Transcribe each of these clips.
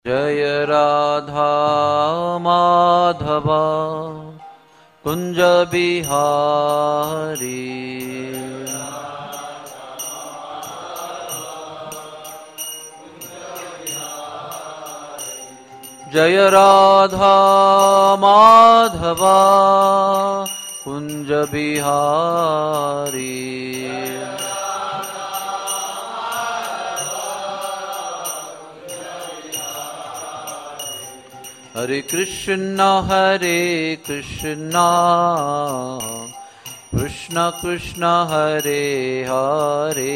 जय राधा माधव कुंज बिहारी। जय राधा माधव कुंज बिहारी। हरे कृष्ण कृष्ण कृष्ण हरे हरे,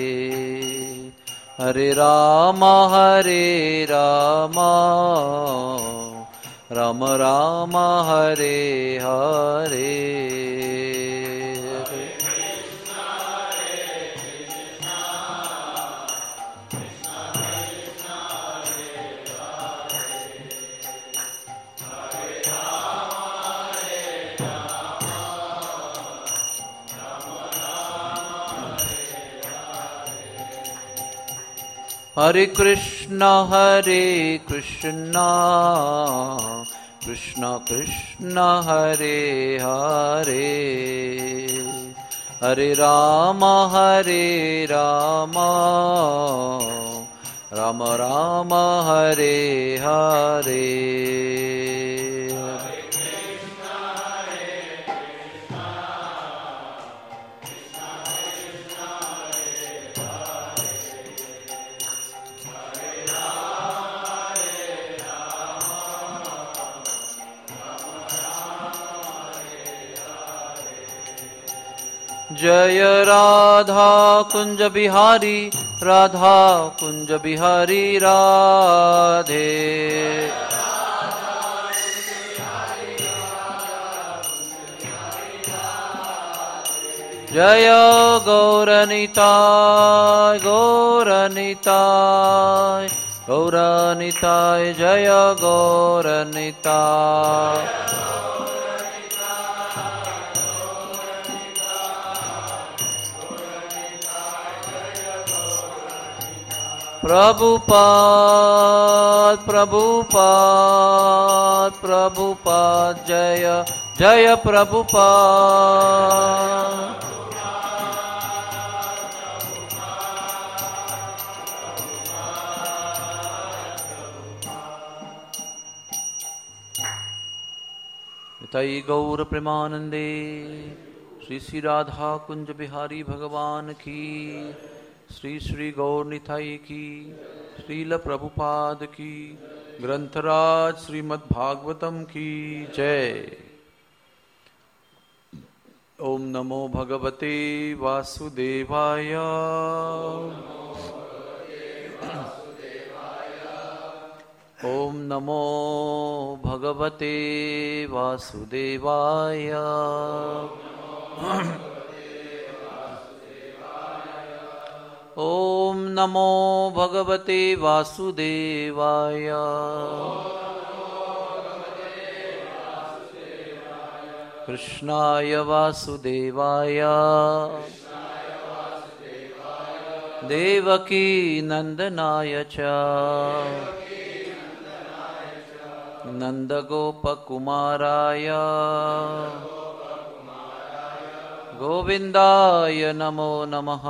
हरे राम राम राम हरे हरे। हरे कृष्ण कृष्ण कृष्ण हरे हरे, हरे राम राम राम हरे हरे। जय राधा कुंज बिहारी राधे। जय गौरनिताय जय गौरनिताय। प्रभुपाद जय जय प्रभुपाद। निताई गौर प्रेमानंदे श्री श्री राधा कुंज बिहारी भगवान की, श्री श्री गौर निताई की, श्रील प्रभुपाद की, ग्रंथराज श्रीमद् भागवतम की जय। ओम नमो भगवते वासुदेवाय। ओम नमो भगवते वासुदेवाय। ओम नमो भगवते वासुदेवाय। कृष्णाय वासुदेवाय देवकी नंदनाय च नंदगोपकुमाराय गोविंदाय नमो नमः।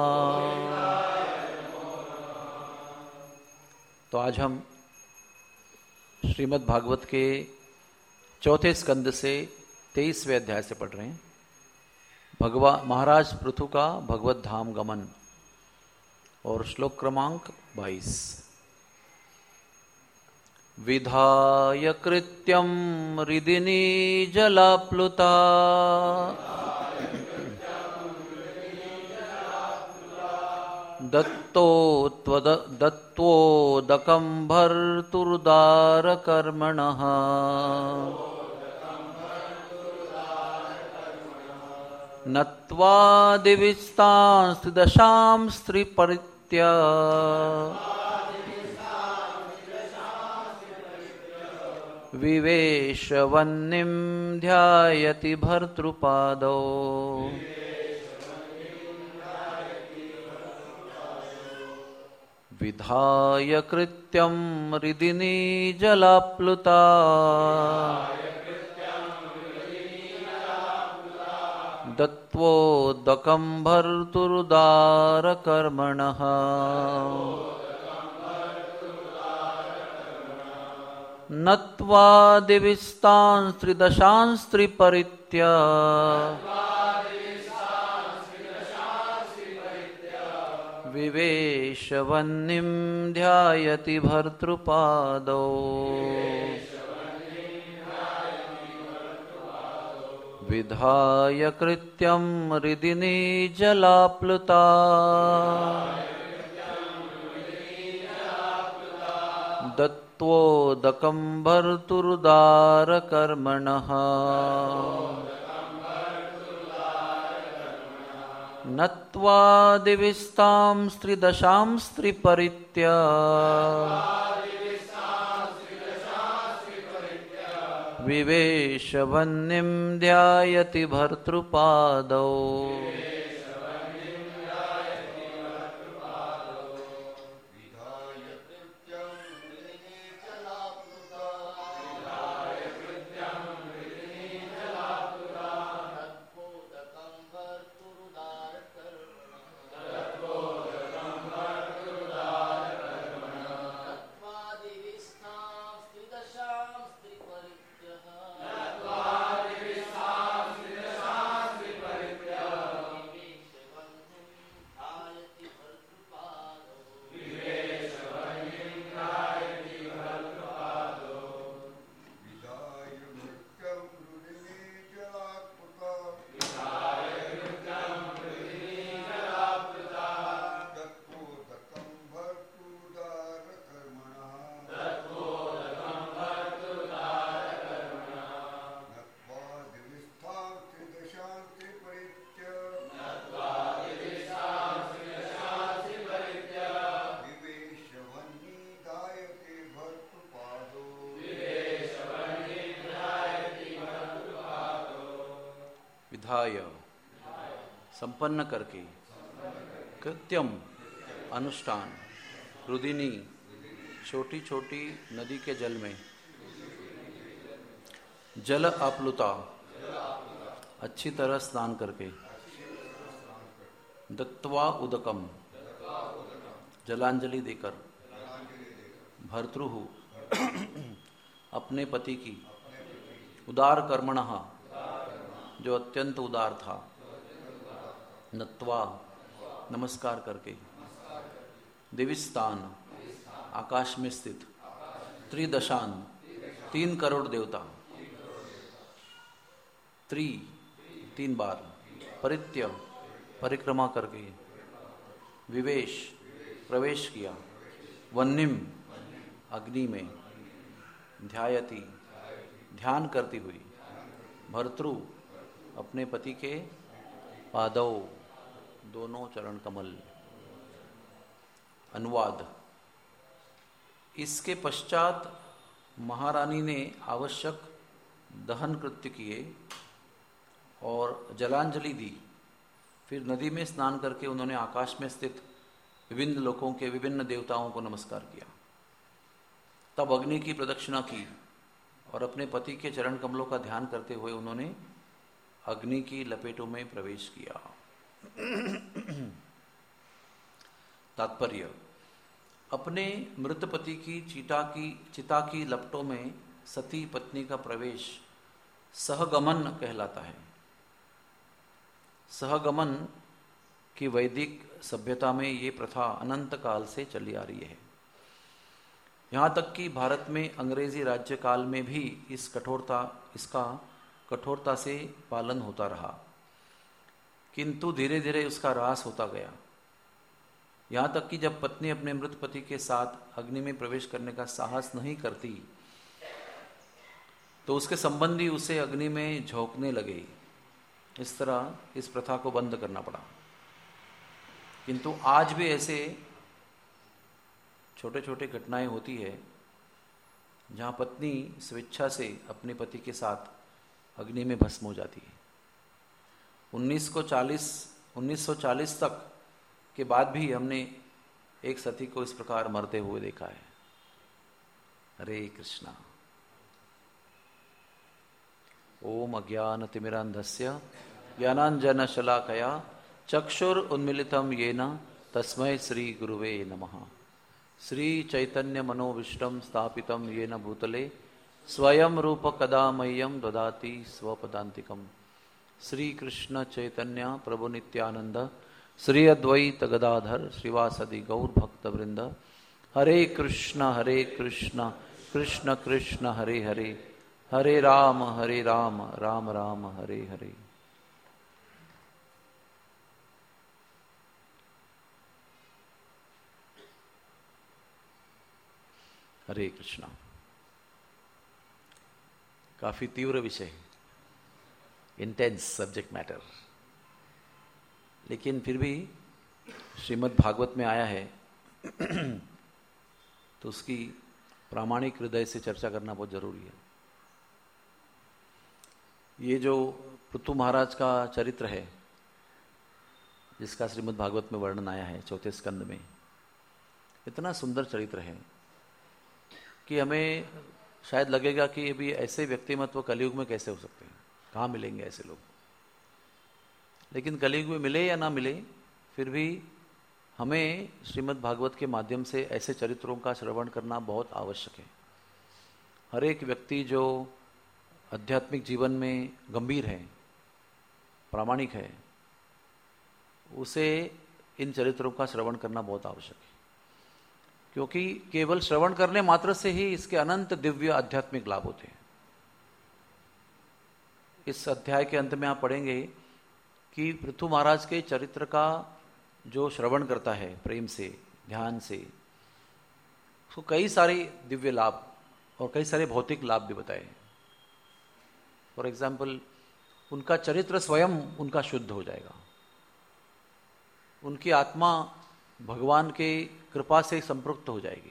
तो आज हम श्रीमद् भागवत के चौथे स्कंद से 23वें अध्याय से पढ़ रहे हैं। महाराज पृथु का भगवत धाम गमन और श्लोक क्रमांक 22। विधाय कृत्यं हृदिनी जलाप्लुता दत्तोदकं भर्तुर्दारकर्मणः नत्वा दिविस्तांस्ति दशां स्त्रीपरित्या विवेशवह्निं ध्यायति भर्तृपादौ। विधाय कृत्यं हृदिनी जलाप्लुता दत्वोदकं भर्तुरुदारकर्मणः नत्वा दिविस्तांस्त्रिदशांस्त्रिपरित्य विवेशवह्निं ध्यायति भर्तृपादौ विधाय कृत्यं हृदिनी जलाप्लुता दत्वोदकं भर्तुरुदारकर्मणः नत्वा दिविस्तांस्त्रिदशांस्त्रिपरित्य विवेशवह्निं ध्यायति भर्तृपादौ विधाय संपन्न करके कृत्यम अनुष्ठान रुदिनी छोटी छोटी नदी के जल में जल आप्लुता अच्छी तरह स्नान करके दत्वा उदकम जलांजलि देकर भर्तृः अपने पति की उदार कर्मणः जो अत्यंत उदार था नत्वा नमस्कार करके दिविस्तान आकाश में स्थित त्रिदशान 3 करोड़ देवता 3 बार परित्य परिक्रमा करके विवेश प्रवेश किया वह्निम अग्नि में ध्यायति ध्यान करती हुई भर्तृ अपने पति के पादौ दोनों चरण कमल। अनुवाद। इसके पश्चात महारानी ने आवश्यक दहन कृत्य किए और जलांजलि दी। फिर नदी में स्नान करके उन्होंने आकाश में स्थित विभिन्न लोकों के विभिन्न देवताओं को नमस्कार किया। तब अग्नि की प्रदक्षिणा की और अपने पति के चरण कमलों का ध्यान करते हुए उन्होंने अग्नि की लपेटों में प्रवेश किया। तात्पर्य। अपने मृत पति की चिता की लपटों में सती पत्नी का प्रवेश सहगमन कहलाता है। सहगमन की वैदिक सभ्यता में ये प्रथा अनंत काल से चली आ रही है। यहाँ तक कि भारत में अंग्रेजी राज्य काल में भी इसका कठोरता से पालन होता रहा, किंतु धीरे धीरे उसका ह्रास होता गया। यहाँ तक कि जब पत्नी अपने मृत पति के साथ अग्नि में प्रवेश करने का साहस नहीं करती तो उसके संबंधी उसे अग्नि में झोंकने लगे। इस तरह इस प्रथा को बंद करना पड़ा। किंतु आज भी ऐसे छोटे छोटे घटनाएं होती है जहाँ पत्नी स्वेच्छा से अपने पति के साथ अग्नि में भस्म हो जाती है। 1940 तक के बाद भी हमने एक सती को इस प्रकार मरते हुए देखा है। हरे कृष्णा। ओम अज्ञानतिमिरान्धस्य ज्ञानाञ्जनशलाकया चक्षुरुन्मीलितं येन तस्मै श्रीगुरुवे नमः। श्रीचैतन्यमनोभीष्टं स्थापितं येन भूतले स्वयं रूप कदा मह्यं ददाति स्वपदान्तिकम्। श्रीकृष्ण चैतन्य प्रभु नित्यानंद श्री अद्वैत गदाधर श्रीवासदि गौर भक्तवृंद। हरे कृष्ण कृष्ण कृष्ण हरे हरे, हरे राम राम राम हरे हरे। हरे कृष्णा। काफी तीव्र विषय, इंटेंस सब्जेक्ट मैटर, लेकिन फिर भी श्रीमद् भागवत में आया है तो उसकी प्रामाणिक हृदय से चर्चा करना बहुत जरूरी है। ये जो पृथु महाराज का चरित्र है जिसका श्रीमद् भागवत में वर्णन आया है चौथे स्कंद में, इतना सुंदर चरित्र है कि हमें शायद लगेगा कि अभी ऐसे व्यक्तिमत्व कलयुग में कैसे हो सकते हैं, कहाँ मिलेंगे ऐसे लोग। लेकिन कलयुग में मिले या ना मिले, फिर भी हमें श्रीमद् भागवत के माध्यम से ऐसे चरित्रों का श्रवण करना बहुत आवश्यक है। हर एक व्यक्ति जो आध्यात्मिक जीवन में गंभीर है, प्रामाणिक है, उसे इन चरित्रों का श्रवण करना बहुत आवश्यक है, क्योंकि केवल श्रवण करने मात्र से ही इसके अनंत दिव्य आध्यात्मिक लाभ होते हैं। इस अध्याय के अंत में आप पढ़ेंगे कि पृथु महाराज के चरित्र का जो श्रवण करता है प्रेम से, ध्यान से, उसको कई सारे दिव्य लाभ और कई सारे भौतिक लाभ भी बताए। फॉर एग्जाम्पल, उनका चरित्र स्वयं उनका शुद्ध हो जाएगा, उनकी आत्मा भगवान के कृपा से संपृक्त हो जाएगी,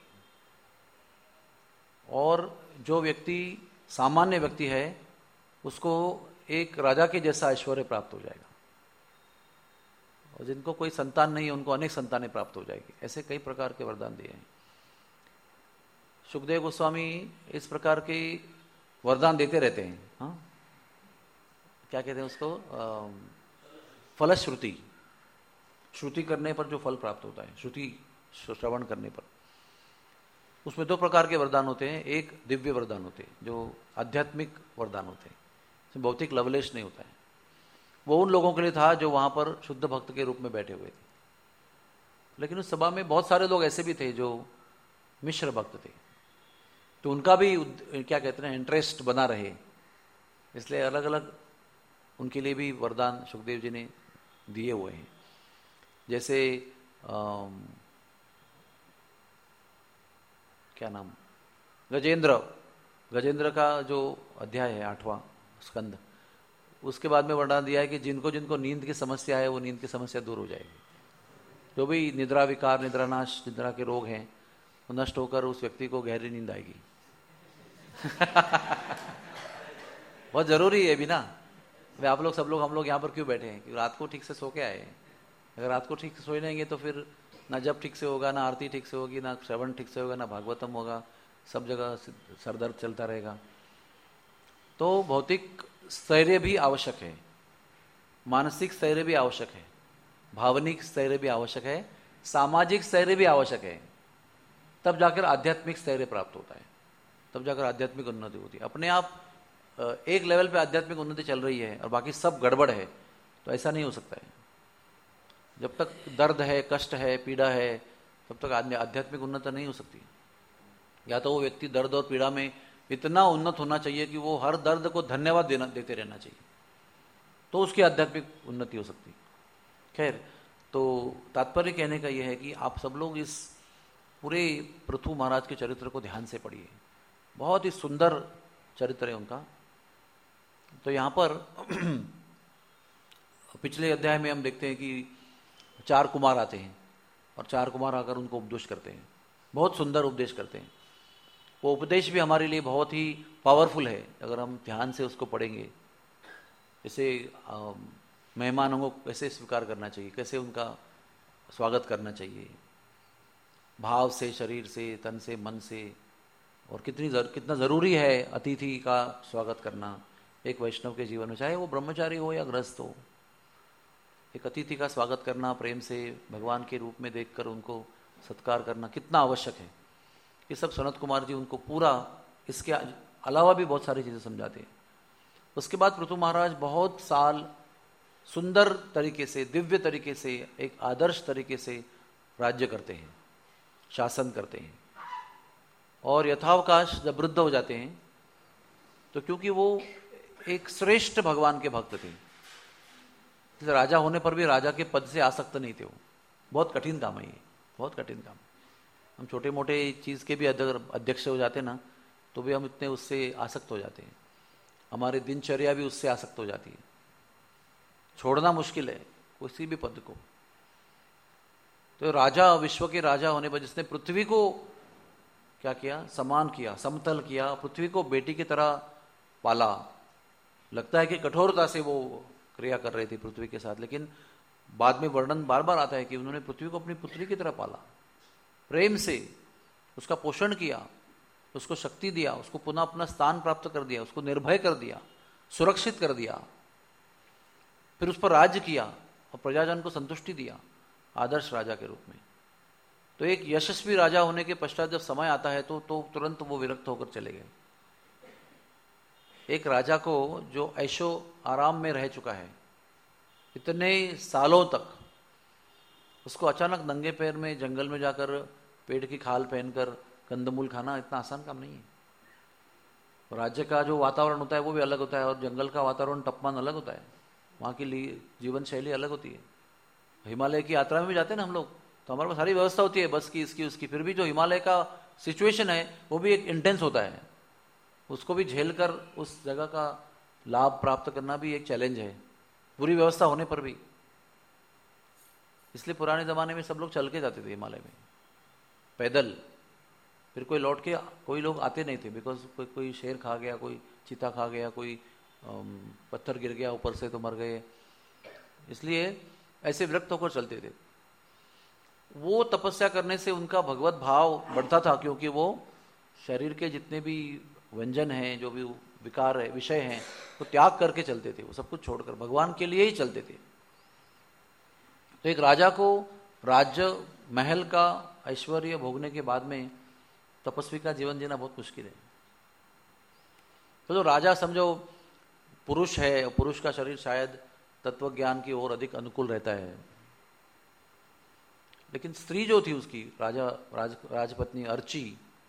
और जो व्यक्ति सामान्य व्यक्ति है उसको एक राजा के जैसा ऐश्वर्य प्राप्त हो जाएगा, और जिनको कोई संतान नहीं है उनको अनेक संतानें प्राप्त हो जाएगी। ऐसे कई प्रकार के वरदान दिए हैं। सुखदेव गोस्वामी इस प्रकार के वरदान देते रहते हैं। हाँ, क्या कहते हैं उसको, फलश्रुति। श्रुति करने पर जो फल प्राप्त होता है, श्रुति श्रवण करने पर, उसमें दो प्रकार के वरदान होते हैं। एक दिव्य वरदान होते हैं जो आध्यात्मिक वरदान होते हैं, इसमें भौतिक लवलेश नहीं होता है। वो उन लोगों के लिए था जो वहां पर शुद्ध भक्त के रूप में बैठे हुए थे। लेकिन उस सभा में बहुत सारे लोग ऐसे भी थे जो मिश्र भक्त थे, तो उनका भी क्या कहते हैं इंटरेस्ट बना रहे, इसलिए अलग अलग उनके लिए भी वरदान सुखदेव जी ने दिए हुए हैं। जैसे क्या नाम, गजेंद्र का जो अध्याय है 8वां स्कंद, उसके बाद में वर्णन दिया है कि जिनको जिनको नींद की समस्या है वो नींद की समस्या दूर हो जाएगी। जो भी निद्रा विकार, निद्रानाश, निद्रा के रोग हैं वो नष्ट होकर उस व्यक्ति को गहरी नींद आएगी। बहुत जरूरी है भी ना। आप लोग, सब लोग, हम लोग यहाँ पर क्यों बैठे हैं? क्योंकि रात को ठीक से सो के आए हैं। अगर रात को ठीक से सोए रहेंगे तो फिर ना जब ठीक से होगा, ना आरती ठीक से होगी, ना श्रवण ठीक से होगा, ना भागवतम होगा, सब जगह सरदर्द चलता रहेगा। तो भौतिक स्थैर्य भी आवश्यक है, मानसिक स्थैर्य भी आवश्यक है, भावनिक स्थैर्य भी आवश्यक है, सामाजिक स्थैर्य भी आवश्यक है। तब जाकर आध्यात्मिक स्थैर्य प्राप्त होता है, तब जाकर आध्यात्मिक उन्नति होती है। अपने आप एक लेवल पे आध्यात्मिक उन्नति चल रही है और बाकी सब गड़बड़ है, तो ऐसा नहीं हो सकता है। जब तक दर्द है, कष्ट है, पीड़ा है, तब तक आध्यात्मिक उन्नति नहीं हो सकती। या तो वो व्यक्ति दर्द और पीड़ा में इतना उन्नत होना चाहिए कि वो हर दर्द को धन्यवाद देते रहना चाहिए, तो उसकी आध्यात्मिक उन्नति हो सकती है। खैर, तो तात्पर्य कहने का यह है कि आप सब लोग इस पूरे पृथु महाराज के चरित्र को ध्यान से पढ़िए। बहुत ही सुंदर चरित्र है उनका। तो यहाँ पर पिछले अध्याय में हम देखते हैं कि 4 कुमार आते हैं और 4 कुमार आकर उनको उपदेश करते हैं, बहुत सुंदर उपदेश करते हैं। वो उपदेश भी हमारे लिए बहुत ही पावरफुल है अगर हम ध्यान से उसको पढ़ेंगे। जैसे मेहमानों को कैसे स्वीकार करना चाहिए, कैसे उनका स्वागत करना चाहिए, भाव से, शरीर से, तन से, मन से। और कितना ज़रूरी है अतिथि का स्वागत करना एक वैष्णव के जीवन में, चाहे वो ब्रह्मचारी हो या गृहस्थ हो। एक अतिथि का स्वागत करना प्रेम से, भगवान के रूप में देखकर उनको सत्कार करना कितना आवश्यक है। ये सब सनत कुमार जी उनको पूरा, इसके अलावा भी बहुत सारी चीज़ें समझाते हैं। उसके बाद पृथु महाराज बहुत साल सुंदर तरीके से, दिव्य तरीके से, एक आदर्श तरीके से राज्य करते हैं, शासन करते हैं। और यथावकाश जब वृद्ध हो जाते हैं तो क्योंकि वो एक श्रेष्ठ भगवान के भक्त थे, राजा होने पर भी राजा के पद से आसक्त नहीं थे वो। बहुत कठिन काम है ये, बहुत कठिन काम। हम छोटे मोटे चीज़ के भी अगर अध्यक्ष हो जाते ना तो भी हम इतने उससे आसक्त हो जाते हैं, हमारी दिनचर्या भी उससे आसक्त हो जाती है, छोड़ना मुश्किल है किसी भी पद को। तो राजा, विश्व के राजा होने पर जिसने पृथ्वी को क्या किया, समान किया, समतल किया, पृथ्वी को बेटी की तरह पाला। लगता है कि कठोरता से वो क्रिया कर रहे थे पृथ्वी के साथ, लेकिन बाद में वर्णन बार बार आता है कि उन्होंने पृथ्वी को अपनी पुत्री की तरह पाला, प्रेम से उसका पोषण किया, उसको शक्ति दिया, उसको पुनः अपना स्थान प्राप्त कर दिया, उसको निर्भय कर दिया, सुरक्षित कर दिया, फिर उस पर राज्य किया और प्रजाजन को संतुष्टि दिया आदर्श राजा के रूप में। तो एक यशस्वी राजा होने के पश्चात जब समय आता है तो तुरंत वो विरक्त होकर चले गए। एक राजा को जो ऐशो आराम में रह चुका है इतने सालों तक, उसको अचानक नंगे पैर में जंगल में जाकर पेड़ की खाल पहनकर कंदमूल खाना इतना आसान काम नहीं है। राज्य का जो वातावरण होता है वो भी अलग होता है, और जंगल का वातावरण, तापमान अलग होता है, वहाँ की जीवन शैली अलग होती है। हिमालय की यात्रा में भी जाते हैं ना हम लोग, तो हमारे पास सारी व्यवस्था होती है बस की, इसकी उसकी, फिर भी जो हिमालय का सिचुएशन है वो भी एक इंटेंस होता है, उसको भी झेल कर उस जगह का लाभ प्राप्त करना भी एक चैलेंज है, पूरी व्यवस्था होने पर भी। इसलिए पुराने ज़माने में सब लोग चल के जाते थे हिमालय में, पैदल। फिर कोई लौट के, कोई लोग आते नहीं थे, बिकॉज कोई शेर खा गया, कोई चीता खा गया, कोई पत्थर गिर गया ऊपर से तो मर गए, इसलिए ऐसे विरक्त होकर चलते थे। वो तपस्या करने से उनका भगवत भाव बढ़ता था, क्योंकि वो शरीर के जितने भी व्यंजन हैं, जो भी विकार है, विषय हैं, वो त्याग करके चलते थे, वो सब कुछ छोड़कर भगवान के लिए ही चलते थे। तो एक राजा को राज्य महल का ऐश्वर्य भोगने के बाद में तपस्वी का जीवन जीना बहुत मुश्किल है। तो जो राजा समझो पुरुष है, पुरुष का शरीर शायद तत्व ज्ञान की ओर अधिक अनुकूल रहता है, लेकिन स्त्री जो थी उसकी राजपत्नी अर्ची,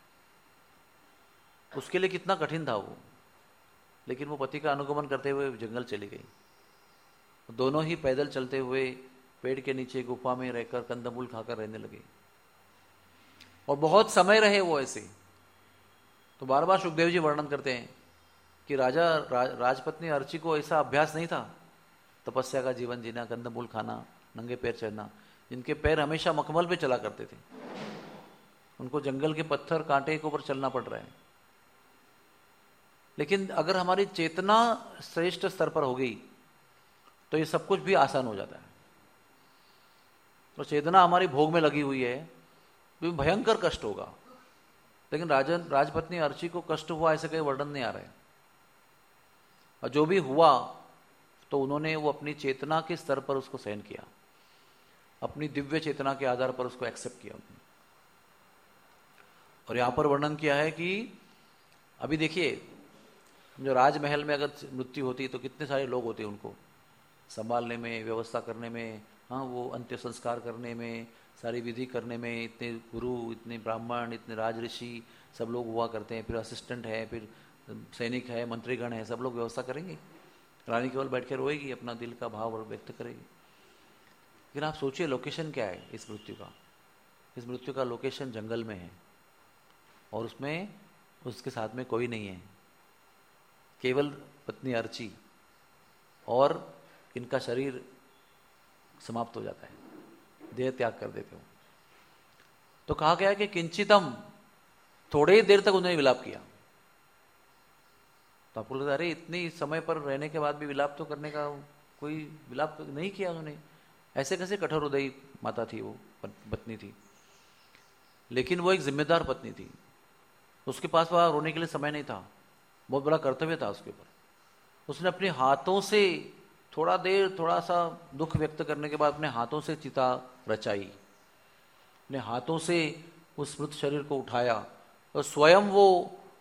उसके लिए कितना कठिन था वो, लेकिन वो पति का अनुगमन करते हुए जंगल चली गई। दोनों ही पैदल चलते हुए पेड़ के नीचे गुफा में रहकर कंदमूल खाकर रहने लगे, और बहुत समय रहे वो ऐसे। तो बार बार सुखदेव जी वर्णन करते हैं कि राजपत्नी अर्ची को ऐसा अभ्यास नहीं था तपस्या का जीवन जीना, कंदमूल खाना, नंगे पैर चलना। जिनके पैर हमेशा मखमल पे चला करते थे, उनको जंगल के पत्थर कांटे के ऊपर चलना पड़ रहा है। लेकिन अगर हमारी चेतना श्रेष्ठ स्तर पर हो गई तो ये सब कुछ भी आसान हो जाता है। तो चेतना हमारी भोग में लगी हुई है तो भयंकर कष्ट होगा, लेकिन राजपत्नी अर्ची को कष्ट हुआ ऐसे कहीं वर्णन नहीं आ रहा है। और जो भी हुआ तो उन्होंने वो अपनी चेतना के स्तर पर उसको सहन किया, अपनी दिव्य चेतना के आधार पर उसको एक्सेप्ट किया उन्होंने। और यहां पर वर्णन किया है कि अभी देखिए, जो राजमहल में अगर मृत्यु होती तो कितने सारे लोग होते उनको संभालने में, व्यवस्था करने में, हाँ, वो अंत्य संस्कार करने में, सारी विधि करने में, इतने गुरु, इतने ब्राह्मण, इतने राज ऋषि सब लोग हुआ करते हैं, फिर असिस्टेंट है, फिर सैनिक है, मंत्रीगण है, सब लोग व्यवस्था करेंगे। रानी केवल बैठ के रोएगी, अपना दिल का भाव व्यक्त करेगी। लेकिन आप सोचिए लोकेशन क्या है इस मृत्यु का। इस मृत्यु का लोकेशन जंगल में है, और उसमें उसके साथ में कोई नहीं है, केवल पत्नी अर्ची, और इनका शरीर समाप्त हो जाता है, देह त्याग कर देते हो। तो कहा गया कि किंचितम, थोड़े ही देर तक उन्होंने विलाप किया। तो आपको लगता है अरे इतनी समय पर रहने के बाद भी विलाप तो करने का, कोई विलाप तो नहीं किया उन्होंने, ऐसे कैसे कठोर हृदयी माता थी वो, पत्नी थी। लेकिन वो एक जिम्मेदार पत्नी थी, उसके पास वहाँ रोने के लिए समय नहीं था, बहुत बड़ा कर्तव्य था उसके ऊपर। उसने अपने हाथों से थोड़ा देर थोड़ा सा दुख व्यक्त करने के बाद अपने हाथों से चिता रचाई, अपने हाथों से उस मृत शरीर को उठाया और स्वयं वो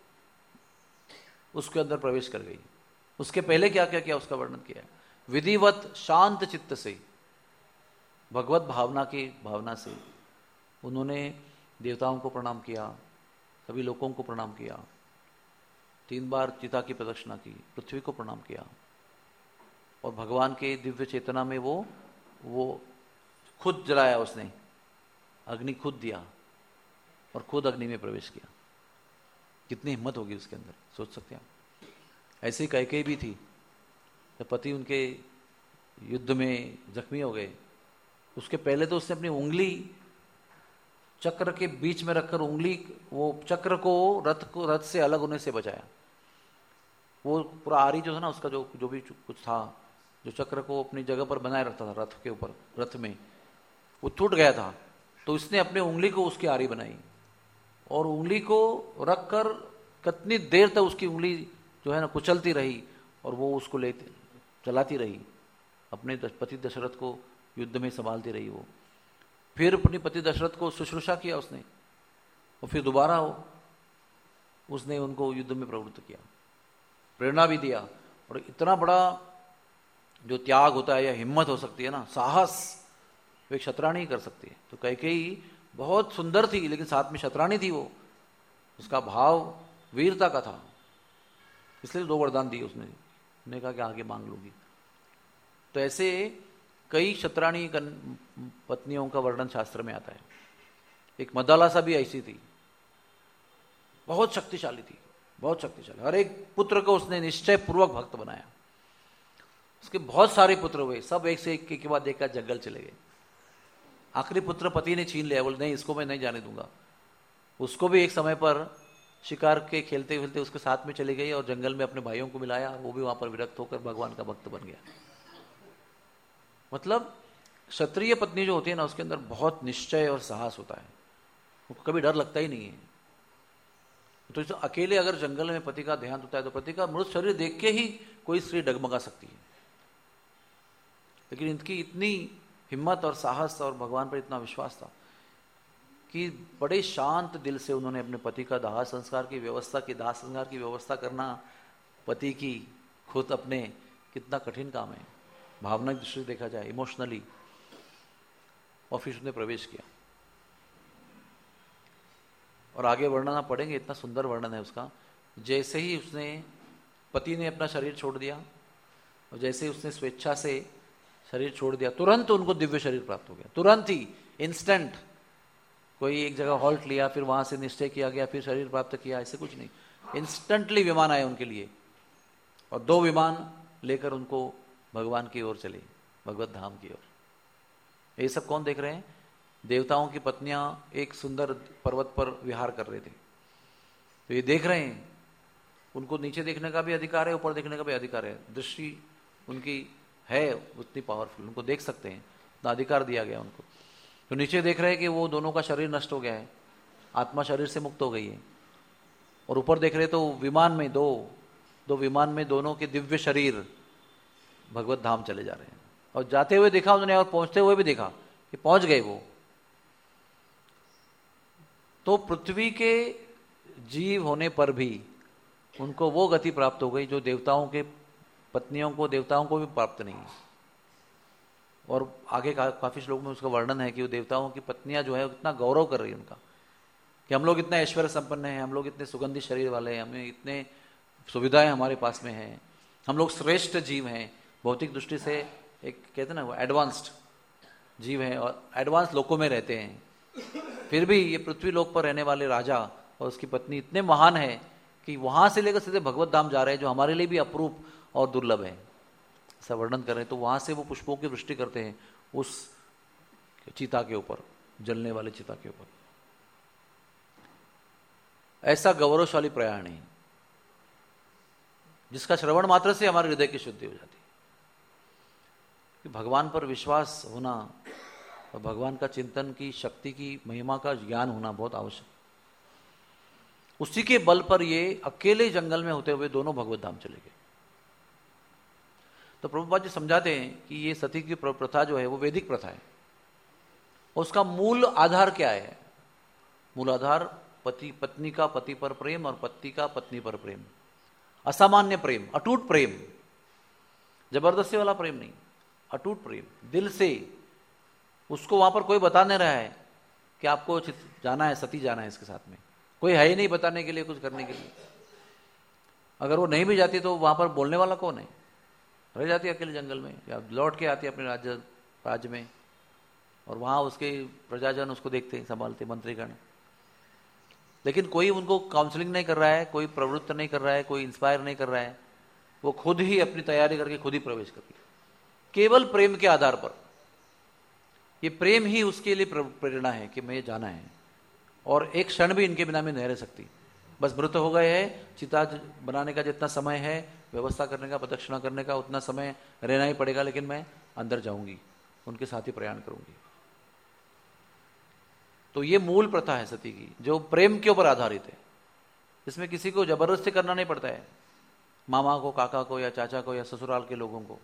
उसके अंदर प्रवेश कर गई। उसके पहले क्या क्या किया उसका वर्णन किया है। विधिवत शांत चित्त से, भगवत भावना की भावना से उन्होंने देवताओं को प्रणाम किया, सभी लोगों को प्रणाम किया, 3 बार चिता की प्रदक्षिणा की, पृथ्वी को प्रणाम किया और भगवान के दिव्य चेतना में वो खुद जलाया उसने, अग्नि खुद दिया और खुद अग्नि में प्रवेश किया। कितनी हिम्मत होगी उसके अंदर, सोच सकते हैं आप। ऐसे ही कैकेयी भी थी, जब पति उनके युद्ध में जख्मी हो गए, उसके पहले तो उसने अपनी उंगली चक्र के बीच में रखकर उंगली, वो चक्र को रथ से अलग होने से बचाया। वो पूरा आरी जो था ना उसका, जो भी कुछ था, जो चक्र को अपनी जगह पर बनाए रखता था रथ के ऊपर, रथ में वो टूट गया था, तो इसने अपने उंगली को उसकी आरी बनाई और उंगली को रखकर कितनी देर तक उसकी उंगली जो है ना कुचलती रही और वो उसको लेते चलाती रही, अपने पति दशरथ को युद्ध में संभालती रही। वो फिर अपने पति दशरथ को शुश्रूषा किया उसने और फिर दोबारा उसने उनको युद्ध में प्रवृत्त किया, प्रेरणा भी दिया। और इतना बड़ा जो त्याग होता है या हिम्मत हो सकती है ना, साहस, वो एक शतरानी कर सकती है। तो कैकेयी बहुत सुंदर थी लेकिन साथ में शतरानी थी, वो उसका भाव वीरता का था, इसलिए 2 वरदान दिए उसने कहा कि आगे मांग लूंगी। तो ऐसे कई शतरानी पत्नियों का वर्णन शास्त्र में आता है। एक मदालसा भी ऐसी थी, बहुत शक्तिशाली थी, बहुत शक्तिशाली। हर एक पुत्र को उसने निश्चय पूर्वक भक्त बनाया। उसके बहुत सारे पुत्र हुए, सब एक से एक के बाद एक जंगल चले गए। आखिरी पुत्र पति ने छीन लिया, बोले नहीं इसको मैं नहीं जाने दूंगा। उसको भी एक समय पर शिकार के खेलते खेलते उसके साथ में चली गई और जंगल में अपने भाइयों को मिलाया, वो भी वहां पर विरक्त होकर भगवान का भक्त बन गया। मतलब क्षत्रिय पत्नी जो होती है ना, उसके अंदर बहुत निश्चय और साहस होता है, उसको कभी डर लगता ही नहीं है। तो अकेले अगर जंगल में पति का देहांत होता है तो पति का मृत शरीर देख के ही कोई स्त्री डगमगा सकती है, लेकिन इनकी इतनी हिम्मत और साहस और भगवान पर इतना विश्वास था कि बड़े शांत दिल से उन्होंने अपने पति का दाह संस्कार की व्यवस्था करना पति की खुद अपने कितना कठिन काम है, भावना की दृष्टि से देखा जाए, इमोशनली। और फिर उसने प्रवेश किया और आगे वर्णन आप पढ़ेंगे, इतना सुंदर वर्णन है उसका। जैसे ही उसने पति ने अपना शरीर छोड़ दिया और जैसे ही उसने स्वेच्छा से शरीर छोड़ दिया, तुरंत उनको दिव्य शरीर प्राप्त हो गया, तुरंत ही, इंस्टेंट। कोई एक जगह हॉल्ट लिया, फिर वहां से निश्चय किया गया, फिर शरीर प्राप्त किया, ऐसे कुछ नहीं। इंस्टेंटली विमान आए उनके लिए और 2 विमान लेकर उनको भगवान की ओर चले, भगवत धाम की ओर। ये सब कौन देख रहे हैं? देवताओं की पत्नियां एक सुंदर पर्वत पर विहार कर रहे थे, तो ये देख रहे हैं। उनको नीचे देखने का भी अधिकार है, ऊपर देखने का भी अधिकार है, दृष्टि उनकी है उतनी पावरफुल, उनको देख सकते हैं, तो अधिकार दिया गया उनको। तो नीचे देख रहे हैं कि वो दोनों का शरीर नष्ट हो गया है, आत्मा शरीर से मुक्त हो गई है। और ऊपर देख रहे तो विमान में दो विमान में दोनों के दिव्य शरीर भगवत धाम चले जा रहे हैं। और जाते हुए देखा उन्होंने और पहुंचते हुए भी देखा कि पहुंच गए वो। तो पृथ्वी के जीव होने पर भी उनको वो गति प्राप्त हो गई जो देवताओं के पत्नियों को, देवताओं को भी प्राप्त नहीं है। और आगे काफी श्लोक में उसका वर्णन है कि वो देवताओं की पत्नियां जो है कितना गौरव कर रही है उनका, कि हम लोग इतने ऐश्वर्य संपन्न हैं, हम लोग इतने सुगंधित शरीर वाले हैं, हमें इतने सुविधाएं हमारे पास में हैं, हम लोग श्रेष्ठ जीव हैं, भौतिक दृष्टि से एक कहते हैं ना वो एडवांस्ड जीव हैं और एडवांस लोकों में रहते हैं। फिर भी ये पृथ्वी लोक पर रहने वाले राजा और उसकी पत्नी इतने महान है कि वहां से लेकर सीधे भगवत धाम जा रहे हैं, जो हमारे लिए भी अपूर्व और दुर्लभ है, ऐसा वर्णन कर रहे हैं। तो वहां से वो पुष्पों की वृष्टि करते हैं उस चिता के ऊपर, जलने वाले चिता के ऊपर। ऐसा गौरवशाली प्रयाण है जिसका श्रवण मात्र से हमारे हृदय की शुद्धि हो जाती है। कि भगवान पर विश्वास होना और भगवान का चिंतन की शक्ति की महिमा का ज्ञान होना बहुत आवश्यक। उसी के बल पर ये अकेले जंगल में होते हुए दोनों भगवत धाम चले गए। तो प्रभुपाद जी समझाते हैं कि ये सती की प्रथा जो है वो वैदिक प्रथा है। उसका मूल आधार क्या है? मूल आधार पति पत्नी का पति पर प्रेम और पति का पत्नी पर प्रेम, असामान्य प्रेम, अटूट प्रेम, जबरदस्ती वाला प्रेम नहीं, अटूट प्रेम, दिल से। उसको वहां पर कोई बता नहीं रहा है कि आपको जाना है, सती जाना है इसके साथ में, कोई है ही नहीं बताने के लिए, कुछ करने के लिए। अगर वो नहीं भी जाती तो वहां पर बोलने वाला कौन है? रह जाती अकेले जंगल में, या लौट के आती अपने राज्य में, और वहां उसके प्रजाजन उसको देखते, संभालते, मंत्रीगण। लेकिन कोई उनको काउंसलिंग नहीं कर रहा है, कोई प्रवृत्त नहीं कर रहा है, कोई इंस्पायर नहीं कर रहा है। वो खुद ही अपनी तैयारी करके खुद ही प्रवेश करती है, केवल प्रेम के आधार पर। ये प्रेम ही उसके लिए प्रेरणा है कि मैं जाना है, और एक क्षण भी इनके बिना में नहीं रह सकती। बस मृत हो गए हैं, चिता बनाने का जितना समय है, व्यवस्था करने का, प्रदक्षिणा करने का, उतना समय रहना ही पड़ेगा, लेकिन मैं अंदर जाऊंगी, उनके साथ ही प्रयाण करूंगी। तो ये मूल प्रथा है सती की, जो प्रेम के ऊपर आधारित है। इसमें किसी को जबरदस्ती करना नहीं पड़ता है, मामा को, काका को, या चाचा को, या ससुराल के लोगों को।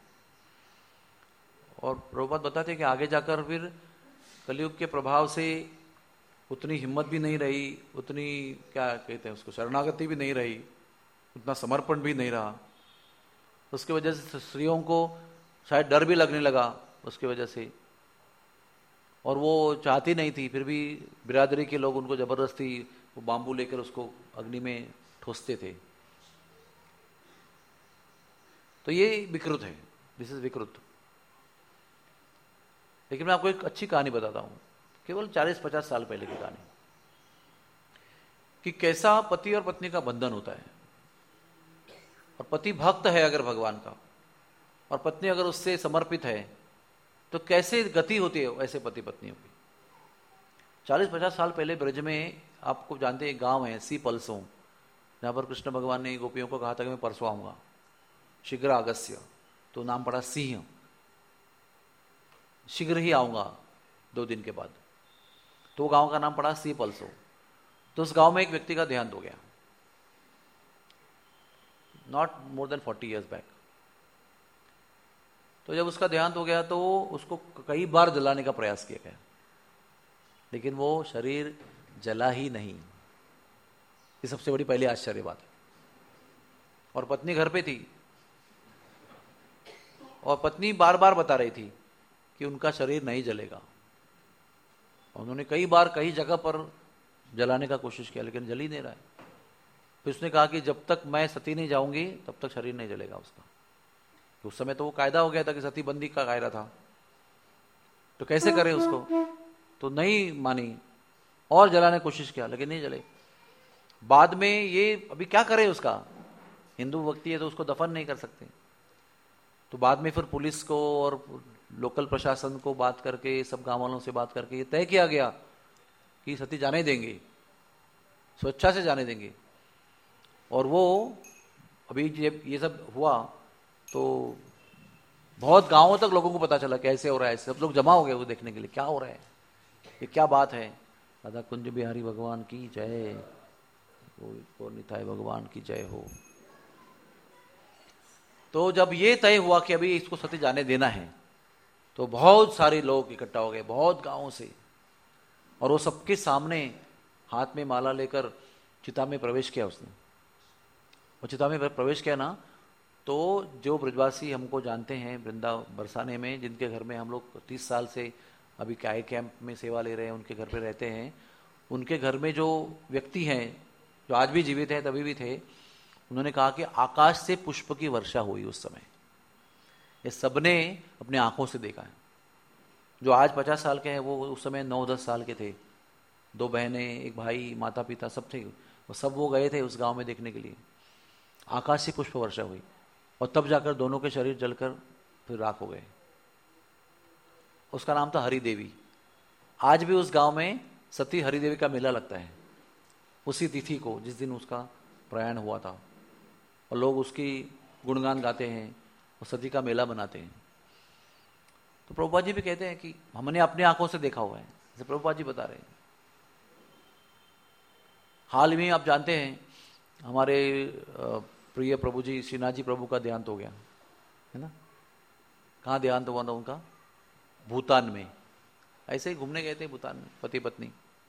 और प्रभुपाद बताते हैं कि आगे जाकर फिर कलयुग के प्रभाव से उतनी हिम्मत भी नहीं रही, उतनी क्या कहते हैं उसको, शरणागति भी नहीं रही, उतना समर्पण भी नहीं रहा। उसकी वजह से स्त्रियों को शायद डर भी लगने लगा उसकी वजह से, और वो चाहती नहीं थी, फिर भी बिरादरी के लोग उनको जबरदस्ती वो बांबू लेकर उसको अग्नि में ठोसते थे। तो ये विकृत है, दिस इज विकृत। लेकिन मैं आपको एक अच्छी कहानी बताता हूं, केवल 40-50 साल पहले की कहानी, कि कैसा पति और पत्नी का बंधन होता है। और पति भक्त है अगर भगवान का, और पत्नी अगर उससे समर्पित है, तो कैसे गति होती है ऐसे पति पत्नियों की। 40-50 साल पहले ब्रज में, आपको जानते हैं, गांव है सी पलसों, जहां पर कृष्ण भगवान ने गोपियों को कहा था कि मैं परसों आऊंगा, शीघ्र अगस्त्य, तो नाम पड़ा सिंह, शीघ्र ही आऊंगा 2 दिन के बाद। तो गांव का नाम पड़ा सी पलसो। तो उस गांव में एक व्यक्ति का देहांत हो गया, नॉट मोर देन 40 years बैक। तो जब उसका देहांत हो गया तो उसको कई बार जलाने का प्रयास किया गया, लेकिन वो शरीर जला ही नहीं। ये सबसे बड़ी पहली आश्चर्य बात है। और पत्नी घर पे थी, और पत्नी बार बार बता रही थी कि उनका शरीर नहीं जलेगा। उन्होंने कई बार कई जगह पर जलाने का कोशिश किया, लेकिन जल ही नहीं रहा है। फिर उसने कहा कि जब तक मैं सती नहीं जाऊंगी तब तक शरीर नहीं जलेगा उसका। तो उस समय तो वो कायदा हो गया था कि सती बंदी का कायदा था, तो कैसे करें उसको। तो नहीं मानी, और जलाने की कोशिश किया, लेकिन नहीं जले। बाद में ये अभी क्या करे उसका, हिंदू व्यक्ति है तो उसको दफन नहीं कर सकते। तो बाद में फिर पुलिस को और लोकल प्रशासन को बात करके, सब गांव वालों से बात करके ये तय किया गया कि सती जाने देंगे, स्वेच्छा से जाने देंगे। और वो अभी जब ये सब हुआ तो बहुत गांवों तक लोगों को पता चला कैसे हो रहा है। सब लोग जमा हो गए वो देखने के लिए, क्या हो रहा है, ये क्या बात है। राधा कुंज बिहारी भगवान की जय, वो निताई भगवान की जय हो। तो जब ये तय हुआ कि अभी इसको सती जाने देना है, तो बहुत सारे लोग इकट्ठा हो गए, बहुत गांवों से। और वो सबके सामने हाथ में माला लेकर चिता में प्रवेश किया उसने। वो चिता में प्रवेश किया ना, तो जो ब्रजवासी हमको जानते हैं वृंदावन बरसाने में, जिनके घर में हम लोग 30 साल से अभी काय कैंप में सेवा ले रहे हैं, उनके घर पे रहते हैं, उनके घर में जो व्यक्ति हैं जो आज भी जीवित हैं, तभी भी थे, उन्होंने कहा कि आकाश से पुष्प की वर्षा हुई उस समय। ये सबने अपने आंखों से देखा है। जो आज 50 साल के हैं वो उस समय 9-10 साल के थे। 2 बहनें, 1 भाई, माता पिता सब थे। वो गए थे उस गांव में देखने के लिए। आकाश से पुष्प वर्षा हुई, और तब जाकर दोनों के शरीर जलकर फिर राख हो गए। उसका नाम था हरिदेवी। आज भी उस गांव में सती हरिदेवी का मेला लगता है, उसी तिथि को जिस दिन उसका प्रयाण हुआ था। और लोग उसकी गुणगान गाते हैं और सती का मेला बनाते हैं। तो प्रभुपाद जी भी कहते हैं कि हमने अपनी आंखों से देखा हुआ है, जैसे प्रभुपाद जी बता रहे हैं। हाल में आप जानते हैं हमारे प्रिय प्रभु जी श्रीनाथ जी प्रभु का देहांत हो गया है ना। कहाँ देहांत हुआ था उनका? भूटान में। ऐसे ही घूमने गए थे भूटान में पति पत्नी,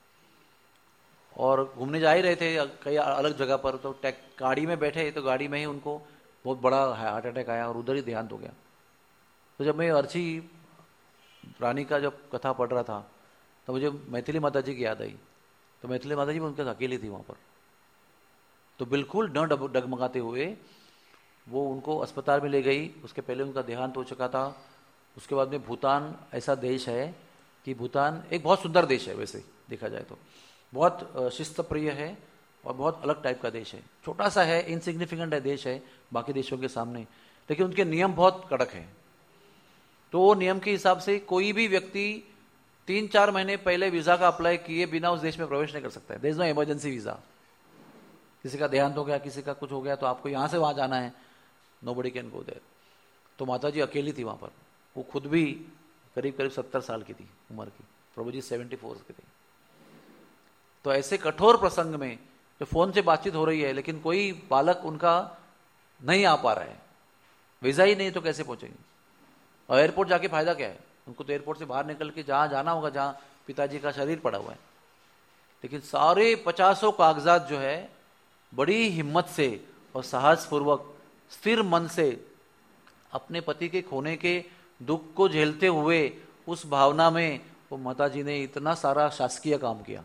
और घूमने जा ही रहे थे कई अलग जगह पर, तो गाड़ी में बैठे तो गाड़ी में ही उनको बहुत बड़ा हार्ट अटैक आया और उधर ही देहांत हो गया। तो जब मैं अर्ची रानी का जब कथा पढ़ रहा था तो मुझे मैथिली माता जी की याद आई। तो मैथिली माता जी भी उनके साथ अकेली थी वहाँ पर, तो बिल्कुल न डगमगाते हुए वो उनको अस्पताल में ले गई। उसके पहले उनका देहांत हो चुका था। उसके बाद में भूटान ऐसा देश है कि भूटान एक बहुत सुंदर देश है, वैसे देखा जाए तो बहुत शिस्त प्रिय है और बहुत अलग टाइप का देश है। छोटा सा है, इनसिग्निफिकेंट है देश है बाकी देशों के सामने, लेकिन उनके नियम बहुत कड़क हैं। तो वो नियम के हिसाब से कोई भी व्यक्ति 3-4 महीने पहले वीज़ा का अप्लाई किए बिना उस देश में प्रवेश नहीं कर सकता है। There is no emergency visa. किसी का देहांत हो गया, किसी का कुछ हो गया, तो आपको यहाँ से वहाँ जाना है, नोबडी कैन गो देयर। तो माता जी अकेली थी वहाँ पर, वो खुद भी करीब करीब 70 साल की थी उम्र की, प्रभु जी 74 के थे। तो ऐसे कठोर प्रसंग में जो फोन से बातचीत हो रही है लेकिन कोई बालक उनका नहीं आ पा रहा है, वीज़ा ही नहीं, तो कैसे पहुंचेंगे? और एयरपोर्ट जाके फायदा क्या है? उनको तो एयरपोर्ट से बाहर निकल के जहाँ जाना होगा, जहाँ पिताजी का शरीर पड़ा हुआ है। लेकिन सारे 50 कागजात जो है बड़ी हिम्मत से और साहसपूर्वक स्थिर मन से अपने पति के खोने के दुख को झेलते हुए उस भावना में वो माता जी ने इतना सारा शासकीय काम किया।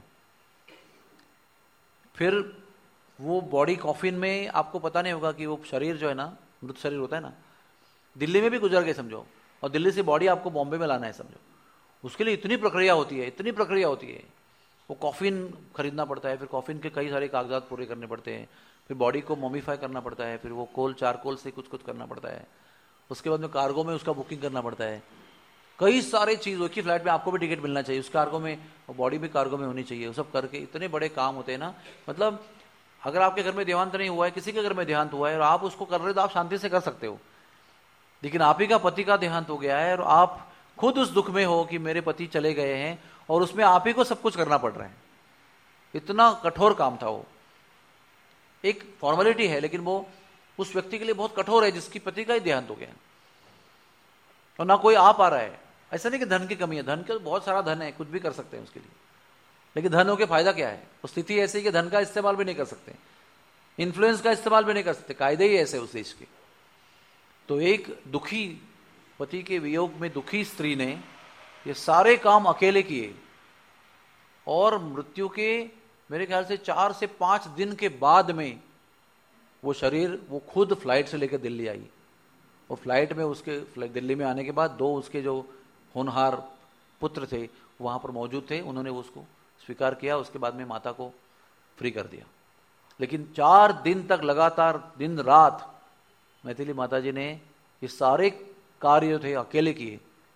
फिर वो बॉडी कॉफिन में, आपको पता नहीं होगा कि वो शरीर जो है ना, मृत शरीर होता है ना, दिल्ली में भी गुजर गए समझो, और दिल्ली से बॉडी आपको बॉम्बे में लाना है समझो। उसके लिए इतनी प्रक्रिया होती है, इतनी प्रक्रिया होती है। वो कॉफिन खरीदना पड़ता है, फिर कॉफिन के कई सारे कागजात पूरे करने पड़ते हैं, फिर बॉडी को मोमिफाई करना पड़ता है, फिर वो चारकोल से कुछ कुछ करना पड़ता है। उसके बाद में कार्गो में उसका बुकिंग करना पड़ता है। कई सारे चीज़, एक ही फ्लाइट में आपको भी टिकट मिलना चाहिए, उस कार्गो में बॉडी भी कार्गो में होनी चाहिए। वो सब करके इतने बड़े काम होते हैं ना। मतलब अगर आपके घर में देहांत नहीं हुआ है, किसी के घर में देहांत हुआ है और आप उसको कर रहे हो तो आप शांति से कर सकते हो, लेकिन आप ही का पति का देहांत हो गया है और आप खुद उस दुख में हो कि मेरे पति चले गए हैं, और उसमें आप ही को सब कुछ करना पड़ रहा है। इतना कठोर काम था वो। एक फॉर्मेलिटी है लेकिन वो उस व्यक्ति के लिए बहुत कठोर है जिसकी पति का ही देहांत हो गया और ना कोई आ पा रहा है। ऐसा नहीं कि धन की कमी है, धन का बहुत सारा धन है, कुछ भी कर सकते हैं उसके लिए, लेकिन धन हो के फायदा क्या है? वो स्थिति ऐसी है कि धन का इस्तेमाल भी नहीं कर सकते, इन्फ्लुएंस का इस्तेमाल भी नहीं कर सकते, कायदे ही ऐसे उस देश के। तो एक दुखी पति के वियोग में दुखी स्त्री ने ये सारे काम अकेले किए, और मृत्यु के मेरे ख्याल से 4 से 5 दिन के बाद में वो शरीर, वो खुद फ्लाइट से लेकर दिल्ली आई। और फ्लाइट में उसके दिल्ली में आने के बाद 2 उसके जो होनहार पुत्र थे वहाँ पर मौजूद थे, उन्होंने उसको स्वीकार किया। उसके बाद में माता को फ्री कर दिया। लेकिन 4 दिन तक लगातार दिन रात मैथिली माता जी ने ये सारे कार्य थे अकेले किए।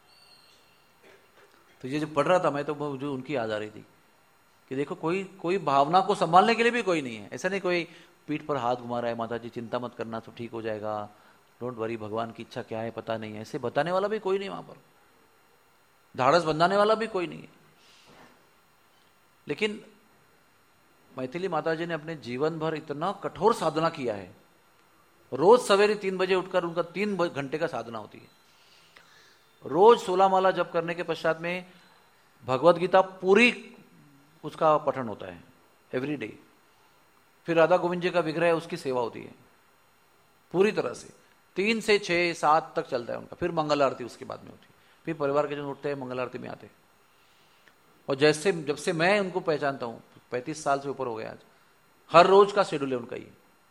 तो ये जब पढ़ रहा था मैं, तो मुझे उनकी याद आ रही थी कि देखो कोई भावना को संभालने के लिए भी कोई नहीं है। ऐसा नहीं कोई पीठ पर हाथ घुमा रहा है, माता जी चिंता मत करना, तो ठीक हो जाएगा, डोंट वरी, भगवान की इच्छा क्या है पता नहीं है, ऐसे बताने वाला भी कोई नहीं वहां पर, ढाढ़स बंधाने वाला भी कोई नहीं है। लेकिन मैथिली माता जी ने अपने जीवन भर इतना कठोर साधना किया है। रोज सवेरे 3 बजे उठकर उनका 3 घंटे का साधना होती है। रोज 16 माला जप करने के पश्चात में भगवत गीता पूरी उसका पठन होता है एवरी डे। फिर राधा गोविंद जी का विग्रह, उसकी सेवा होती है पूरी तरह से। 3 से 6, 7 तक चलता है उनका। फिर मंगल आरती उसके बाद में होती है। फिर परिवार के जन उठते हैं, मंगल आरती में आते हैं। और जैसे जब से मैं उनको पहचानता हूँ, 35 साल से ऊपर हो गया आज, हर रोज का शेड्यूल है उनका ये।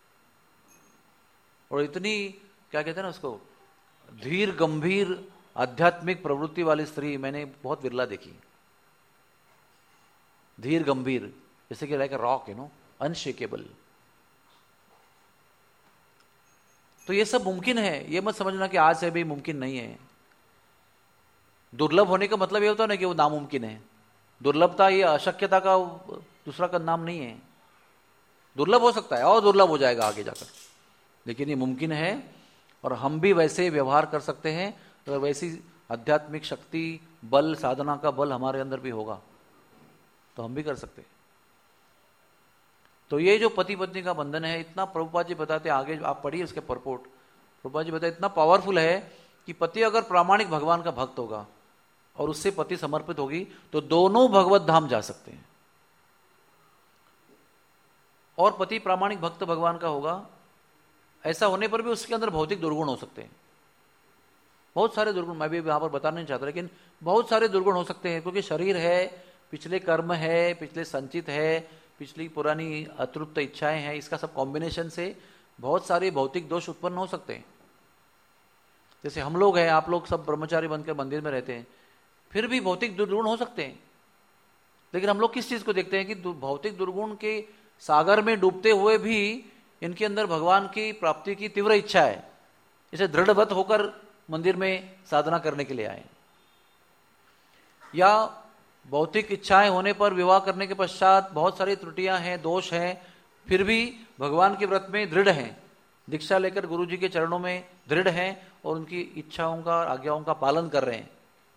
और इतनी क्या कहते हैं ना उसको, धीर गंभीर आध्यात्मिक प्रवृत्ति वाली स्त्री मैंने बहुत विरला देखी। धीर गंभीर, जैसे कि like a rock, you know, unshakeable. तो ये सब मुमकिन है, ये मत समझना कि आज से भी मुमकिन नहीं है। दुर्लभ होने का मतलब ये होता है ना कि वो नामुमकिन है। दुर्लभता ये अशक्यता का दूसरा का नाम नहीं है। दुर्लभ हो सकता है और दुर्लभ हो जाएगा आगे जाकर, लेकिन ये मुमकिन है। और हम भी वैसे व्यवहार कर सकते हैं, अगर वैसी आध्यात्मिक शक्ति, बल, साधना का बल हमारे अंदर भी होगा तो हम भी कर सकते हैं। तो ये जो पति पत्नी का बंधन है, इतना प्रभुपाद जी बताते, आगे आप पढ़िए उसके परपोर्ट, प्रभुपाद जी बताते इतना पावरफुल है कि पति अगर प्रामाणिक भगवान का भक्त होगा और उससे पति समर्पित होगी तो दोनों भगवत धाम जा सकते हैं। और पति प्रामाणिक भक्त भगवान का होगा, ऐसा होने पर भी उसके अंदर भौतिक दुर्गुण हो सकते हैं, बहुत सारे दुर्गुण, मैं भी यहां पर बताना नहीं चाहता, लेकिन बहुत सारे दुर्गुण हो सकते हैं, क्योंकि शरीर है, पिछले कर्म है, पिछले संचित है, पिछली पुरानी अतृप्त इच्छाएं हैं, इसका सब कॉम्बिनेशन से बहुत सारे भौतिक दोष उत्पन्न हो सकते हैं। जैसे हम लोग हैं, आप लोग सब ब्रह्मचारी बनकर मंदिर में रहते हैं, फिर भी भौतिक दुर्गुण हो सकते हैं, लेकिन हम लोग किस चीज को देखते हैं कि भौतिक दुर्गुण के सागर में डूबते हुए भी इनके अंदर भगवान की प्राप्ति की तीव्र इच्छा है, इसे दृढ़वत होकर मंदिर में साधना करने के लिए आए। या भौतिक इच्छाएं होने पर विवाह करने के पश्चात बहुत सारी त्रुटियां हैं, दोष हैं, फिर भी भगवान के व्रत में दृढ़ हैं, दीक्षा लेकर गुरु जी के चरणों में दृढ़ हैं और उनकी इच्छाओं का, आज्ञाओं का पालन कर रहे हैं।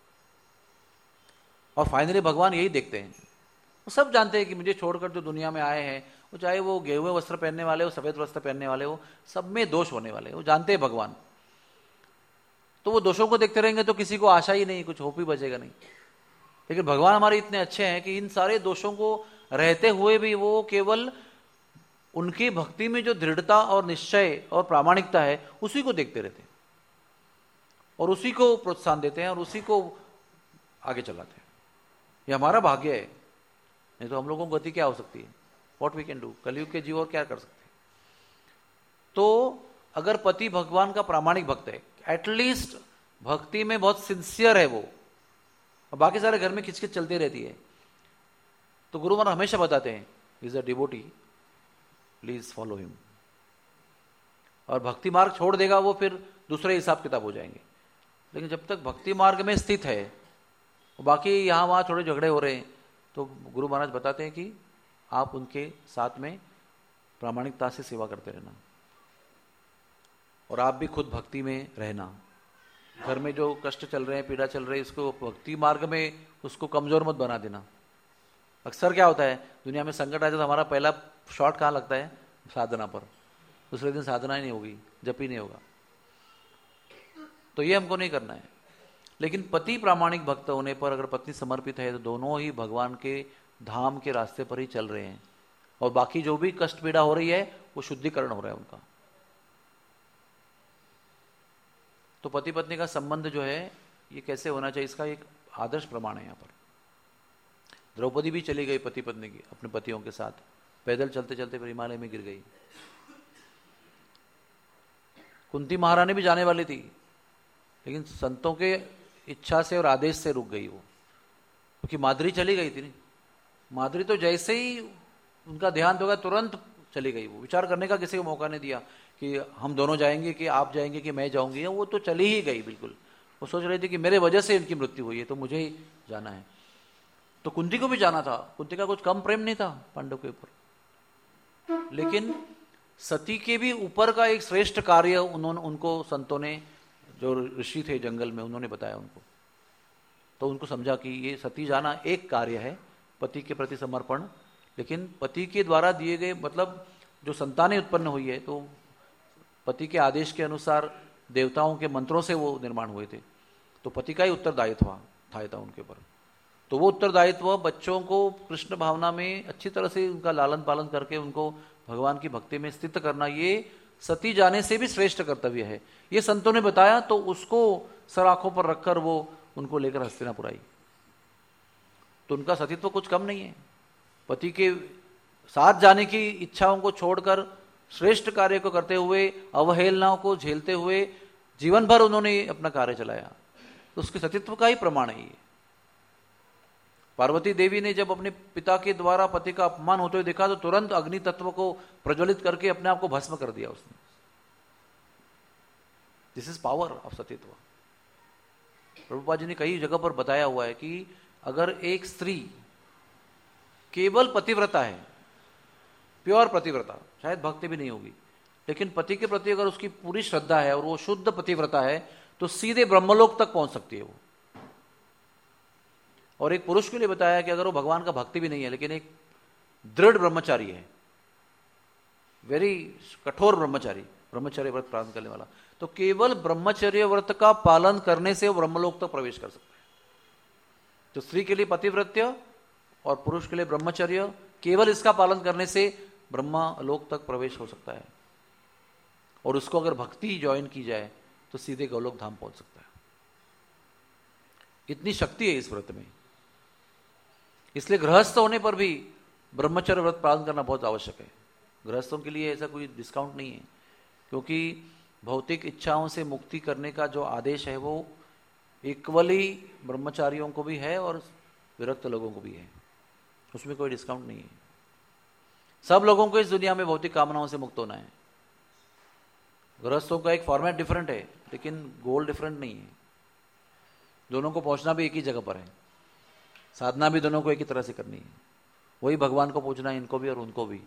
और फाइनली भगवान यही देखते हैं, वो सब जानते हैं कि मुझे छोड़कर जो दुनिया में आए हैं, वो चाहे वो गेहुए वस्त्र पहनने वाले हो, सफेद वस्त्र पहनने वाले हो, सब में दोष होने वाले, वो जानते हैं भगवान। तो वो दोषों को देखते रहेंगे तो किसी को आशा ही नहीं, कुछ होप ही बचेगा नहीं। लेकिन भगवान हमारे इतने अच्छे हैं कि इन सारे दोषों को रहते हुए भी वो केवल उनकी भक्ति में जो दृढ़ता और निश्चय और प्रामाणिकता है उसी को देखते रहते हैं और उसी को प्रोत्साहन देते हैं और उसी को आगे चलाते हैं। ये हमारा भाग्य है, नहीं तो हम लोगों को गति क्या हो सकती है, व्हाट वी कैन डू, कलयुग के जीव और क्या कर सकते हैं। तो अगर पति भगवान का प्रामाणिक भक्त है, एटलीस्ट भक्ति में बहुत सिंसियर है वो, और बाकी सारे घर में खिचखिच चलती रहती है, तो गुरु महाराज हमेशा बताते हैं is a devotee, please follow him. और भक्ति मार्ग छोड़ देगा वो, फिर दूसरे हिसाब किताब हो जाएंगे। लेकिन जब तक भक्ति मार्ग में स्थित है, बाकी यहां वहां थोड़े झगड़े हो रहे हैं, तो गुरु महाराज बताते हैं कि आप उनके साथ में प्रामाणिकता से सेवा करते रहना और आप भी खुद भक्ति में रहना। घर में जो कष्ट चल रहे हैं, पीड़ा चल रही है, उसको भक्ति मार्ग में उसको कमजोर मत बना देना। अक्सर क्या होता है, दुनिया में संकट आए तो हमारा पहला शॉट कहाँ लगता है, साधना पर। दूसरे दिन साधना ही नहीं होगी, जप ही नहीं होगा। तो ये हमको नहीं करना है। लेकिन पति प्रामाणिक भक्त होने पर, अगर पत्नी समर्पित है, तो दोनों ही भगवान के धाम के रास्ते पर ही चल रहे हैं और बाकी जो भी कष्ट पीड़ा हो रही है वो शुद्धिकरण हो रहा है उनका। तो पति पत्नी का संबंध जो है ये कैसे होना चाहिए, इसका एक आदर्श प्रमाण है यहाँ पर। द्रौपदी भी चली गई पति पत्नी की अपने पतियों के साथ, पैदल चलते चलते फिर हिमालय में गिर गई। कुंती महारानी भी जाने वाली थी, लेकिन संतों के इच्छा से और आदेश से रुक गई वो, क्योंकि माधुरी चली गई थी। नहीं, माधुरी तो जैसे ही उनका ध्यान होगा तुरंत चली गई, वो विचार करने का किसी को मौका नहीं दिया कि हम दोनों जाएंगे कि आप जाएंगे कि मैं जाऊंगी। वो तो चली ही गई बिल्कुल। वो सोच रही थी कि मेरे वजह से इनकी मृत्यु हुई है तो मुझे ही जाना है। तो कुंती को भी जाना था, कुंती का कुछ कम प्रेम नहीं था पांडव के ऊपर, लेकिन सती के भी ऊपर का एक श्रेष्ठ कार्य उनको संतों ने, जो ऋषि थे जंगल में, उन्होंने बताया उनको। तो उनको समझा कि ये सती जाना एक कार्य है, पति के प्रति समर्पण, लेकिन पति के द्वारा दिए गए, मतलब जो संतानें उत्पन्न हुई है तो पति के आदेश के अनुसार देवताओं के मंत्रों से वो निर्माण हुए थे, तो पति का ही उत्तरदायित्व था उनके ऊपर। तो वो उत्तरदायित्व बच्चों को कृष्ण भावना में अच्छी तरह से उनका लालन पालन करके उनको भगवान की भक्ति में स्थित करना, ये सती जाने से भी श्रेष्ठ कर्तव्य है। ये संतों ने बताया, तो उसको सर आंखों पर रखकर वो उनको लेकर हस्तिनापुर आई। तो उनका सतीत्व कुछ कम नहीं है। पति के साथ जाने की इच्छाओं को छोड़कर श्रेष्ठ कार्य को करते हुए, अवहेलनाओं को झेलते हुए जीवन भर उन्होंने अपना कार्य चलाया, तो उसके सतीत्व का ही प्रमाण है ये। पार्वती देवी ने जब अपने पिता के द्वारा पति का अपमान होते हुए देखा तो तुरंत अग्नि तत्व को प्रज्वलित करके अपने आप को भस्म कर दिया उसने। दिस इज पावर ऑफ सतीत्व। प्रभुपाद जी ने कई जगह पर बताया हुआ है कि अगर एक स्त्री केवल पतिव्रता है, प्योर पतिव्रता, शायद भक्ति भी नहीं होगी, लेकिन पति के प्रति अगर उसकी पूरी श्रद्धा है और वो शुद्ध पतिव्रता है, तो सीधे ब्रह्मलोक तक पहुंच सकती है वो। और एक पुरुष के लिए बताया कि अगर वो भगवान का भक्ति भी नहीं है लेकिन एक दृढ़ ब्रह्मचारी है, वेरी कठोर ब्रह्मचारी, ब्रह्मचर्य व्रत पालन करने वाला, तो केवल ब्रह्मचर्य व्रत का पालन करने से वो ब्रह्मलोक तक प्रवेश कर सकता है। तो स्त्री के लिए पतिव्रत्य और पुरुष के लिए ब्रह्मचर्य, केवल इसका पालन करने से ब्रह्मलोक तक प्रवेश हो सकता है। और उसको अगर भक्ति ज्वाइन की जाए तो सीधे गोलोक धाम पहुंच सकता है। इतनी शक्ति है इस व्रत में। इसलिए गृहस्थ होने पर भी ब्रह्मचर्य व्रत पालन करना बहुत आवश्यक है। गृहस्थों के लिए ऐसा कोई डिस्काउंट नहीं है, क्योंकि भौतिक इच्छाओं से मुक्ति करने का जो आदेश है वो इक्वली ब्रह्मचारियों को भी है और विरक्त लोगों को भी है, उसमें कोई डिस्काउंट नहीं है। सब लोगों को इस दुनिया में भौतिक कामनाओं से मुक्त होना है। गृहस्थों का एक फॉर्मेट डिफरेंट है लेकिन गोल डिफरेंट नहीं है। दोनों को पहुंचना भी एक ही जगह पर है, साधना भी दोनों को एक ही तरह से करनी है, वही भगवान को पूछना है, इनको भी और उनको भी।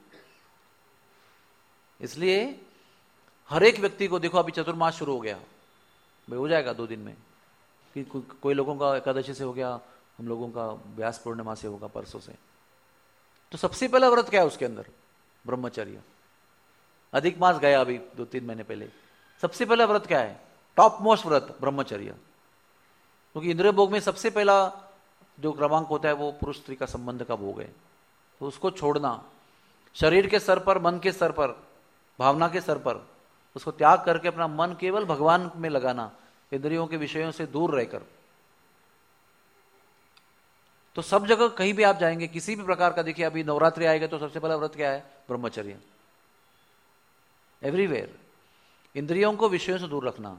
इसलिए हर एक व्यक्ति को, देखो अभी चतुर्मास शुरू हो गया, भाई हो जाएगा 2 दिन में, कि कोई लोगों का एकादशी से हो गया, हम लोगों का व्यास पूर्णिमा से होगा परसों से। तो सबसे पहला व्रत क्या है उसके अंदर? ब्रह्मचर्य। अधिक मास गया अभी 2-3 महीने पहले, सबसे पहला व्रत क्या है? टॉप मोस्ट व्रत ब्रह्मचर्य। क्योंकि इंद्रिय भोग में सबसे पहला जो क्रमांक होता है वो पुरुष स्त्री का संबंध का भोग है, तो उसको छोड़ना, शरीर के स्तर पर, मन के स्तर पर, भावना के स्तर पर उसको त्याग करके अपना मन केवल भगवान में लगाना, इंद्रियों के विषयों से दूर रहकर। तो सब जगह कहीं भी आप जाएंगे, किसी भी प्रकार का, देखिए अभी नवरात्रि आएगा तो सबसे पहला व्रत क्या है? ब्रह्मचर्य। एवरीवेयर इंद्रियों को विषयों से दूर रखना,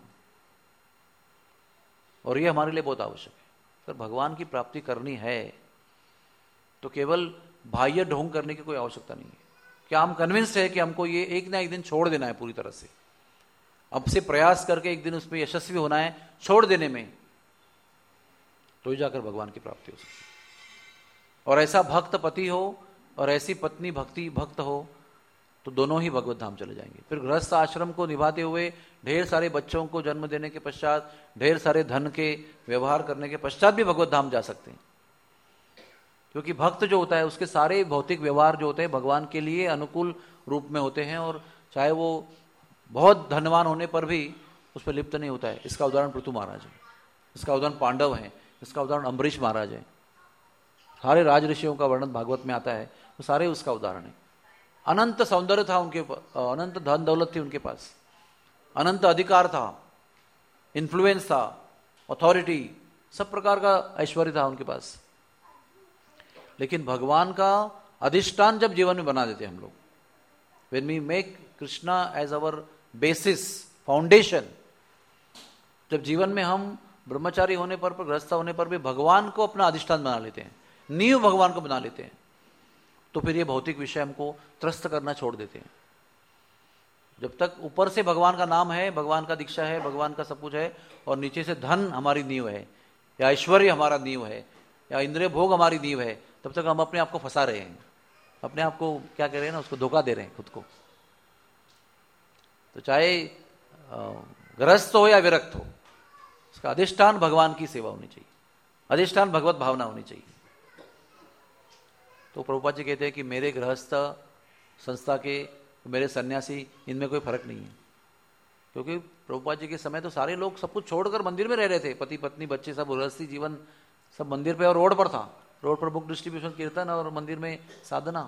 और यह हमारे लिए बहुत आवश्यक है। अगर भगवान की प्राप्ति करनी है तो केवल बाह्य ढोंग करने की कोई आवश्यकता नहीं है। क्या हम कन्विंस्ड है कि हमको ये एक ना एक दिन छोड़ देना है पूरी तरह से, अब से प्रयास करके एक दिन उसमें यशस्वी होना है छोड़ देने में, तो ही जाकर भगवान की प्राप्ति हो सकती है। और ऐसा भक्त पति हो और ऐसी पत्नी भक्ति भक्त हो तो दोनों ही भगवत धाम चले जाएंगे। फिर गृहस्थ आश्रम को निभाते हुए ढेर सारे बच्चों को जन्म देने के पश्चात, ढेर सारे धन के व्यवहार करने के पश्चात भी भगवत धाम जा सकते हैं। क्योंकि भक्त जो होता है उसके सारे भौतिक व्यवहार जो होते हैं भगवान के लिए अनुकूल रूप में होते हैं, और चाहे वो बहुत धनवान होने पर भी उस पर लिप्त नहीं होता है। इसका उदाहरण पृथु महाराज है, इसका उदाहरण पांडव है, इसका उदाहरण अम्बरीश महाराज है। सारे राज ऋषियों का वर्णन भागवत में आता है, तो सारे उसका उदाहरण है। अनंत सौंदर्य था उनके पास, अनंत धन दौलत थी उनके पास, अनंत अधिकार था, इन्फ्लुएंस था, अथॉरिटी, सब प्रकार का ऐश्वर्य था उनके पास। लेकिन भगवान का अधिष्ठान जब जीवन में बना देते हैं हम लोग, when we make Krishna as our basis, foundation, जब जीवन में हम ब्रह्मचारी होने पर, गृहस्थ होने पर भी भगवान को अपना अधिष्ठान बना लेते हैं, नींव भगवान को बना लेते हैं, तो फिर ये भौतिक विषय हमको त्रस्त करना छोड़ देते हैं। जब तक ऊपर से भगवान का नाम है, भगवान का दीक्षा है, भगवान का सब कुछ है, और नीचे से धन हमारी नींव है, या ऐश्वर्य हमारा नींव है, या इंद्रिय भोग हमारी नींव है, तब तक हम अपने आप को फंसा रहे हैं, अपने आप को क्या कह रहे हैं ना, उसको धोखा दे रहे हैं खुद को। तो चाहे गृहस्थ हो या विरक्त हो, उसका अधिष्ठान भगवान की सेवा होनी चाहिए, अधिष्ठान भगवत भावना होनी चाहिए। तो प्रभुपाद जी कहते हैं कि मेरे गृहस्थ, संस्था के, मेरे सन्यासी, इनमें कोई फर्क नहीं है। क्योंकि प्रभुपाद जी के समय तो सारे लोग सब कुछ छोड़कर मंदिर में रह रहे थे, पति पत्नी बच्चे सब, गृहस्थी जीवन सब मंदिर पे और रोड पर था, रोड पर बुक डिस्ट्रीब्यूशन, कीर्तन, और मंदिर में साधना।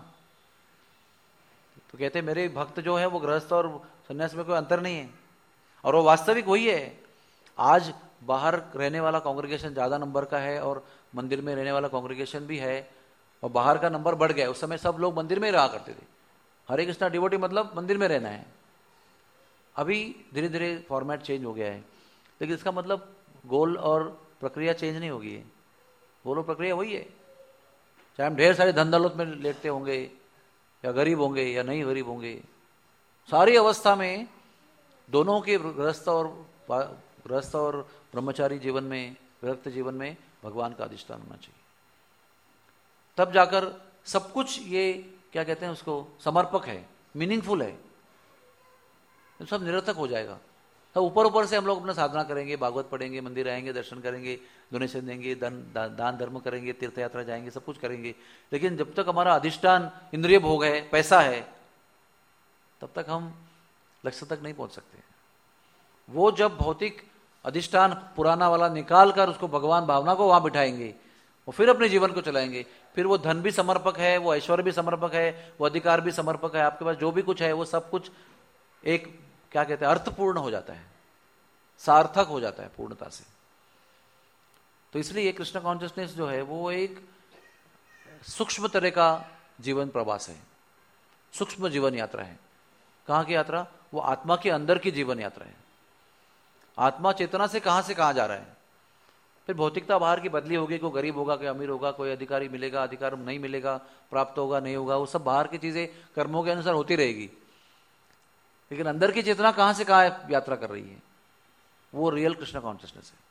तो कहते हैं मेरे भक्त जो है वो गृहस्थ और सन्यास में कोई अंतर नहीं है, और वो वास्तविक वही है। आज बाहर रहने वाला कांग्रेगेशन ज्यादा नंबर का है और मंदिर में रहने वाला कांग्रेगेशन भी है, और बाहर का नंबर बढ़ गया। उस समय सब लोग मंदिर में ही रहा करते थे, हरे कृष्णा डिवोटी मतलब मंदिर में रहना है। अभी धीरे धीरे फॉर्मेट चेंज हो गया है, लेकिन इसका मतलब गोल और प्रक्रिया चेंज नहीं होगी है, गोल और प्रक्रिया वही है। चाहे हम ढेर सारे धन दौलत में लेटते होंगे, या गरीब होंगे या नहीं गरीब होंगे, सारी अवस्था में दोनों के गृहस्थ और ब्रह्मचारी जीवन में, विरक्त जीवन में भगवान का अधिष्ठान होना चाहिए। तब जाकर सब कुछ ये क्या कहते हैं उसको, समर्पक है, मीनिंगफुल है, सब निरर्थक हो जाएगा। तो ऊपर ऊपर से हम लोग अपना साधना करेंगे, भागवत पढ़ेंगे, मंदिर आएंगे, दर्शन करेंगे, डोनेशन देंगे, दान धर्म करेंगे, तीर्थ यात्रा जाएंगे, सब कुछ करेंगे, लेकिन जब तक हमारा अधिष्ठान इंद्रिय भोग है, पैसा है, तब तक हम लक्ष्य तक नहीं पहुंच सकते। वो जब भौतिक अधिष्ठान पुराना वाला निकाल कर उसको भगवान भावना को वहां बिठाएंगे और फिर अपने जीवन को चलाएंगे, फिर वो धन भी समर्पक है, वो ऐश्वर्य भी समर्पक है, वो अधिकार भी समर्पक है, आपके पास जो भी कुछ है वो सब कुछ एक क्या कहते हैं अर्थपूर्ण हो जाता है, सार्थक हो जाता है पूर्णता से। तो इसलिए कृष्ण कॉन्शियसनेस जो है वो एक सूक्ष्म तरह का जीवन प्रवास है, सूक्ष्म जीवन यात्रा है। कहां की यात्रा? वो आत्मा के अंदर की जीवन यात्रा है। आत्मा चेतना से कहां जा रहा है, फिर भौतिकता बाहर की बदली होगी, कोई गरीब होगा, कोई अमीर होगा, कोई अधिकारी मिलेगा, अधिकार नहीं मिलेगा, प्राप्त होगा नहीं होगा, वो सब बाहर की चीजें कर्मों के अनुसार होती रहेगी, लेकिन अंदर की चेतना कहां से कहां यात्रा कर रही है, वो रियल कृष्ण कॉन्शियसनेस है।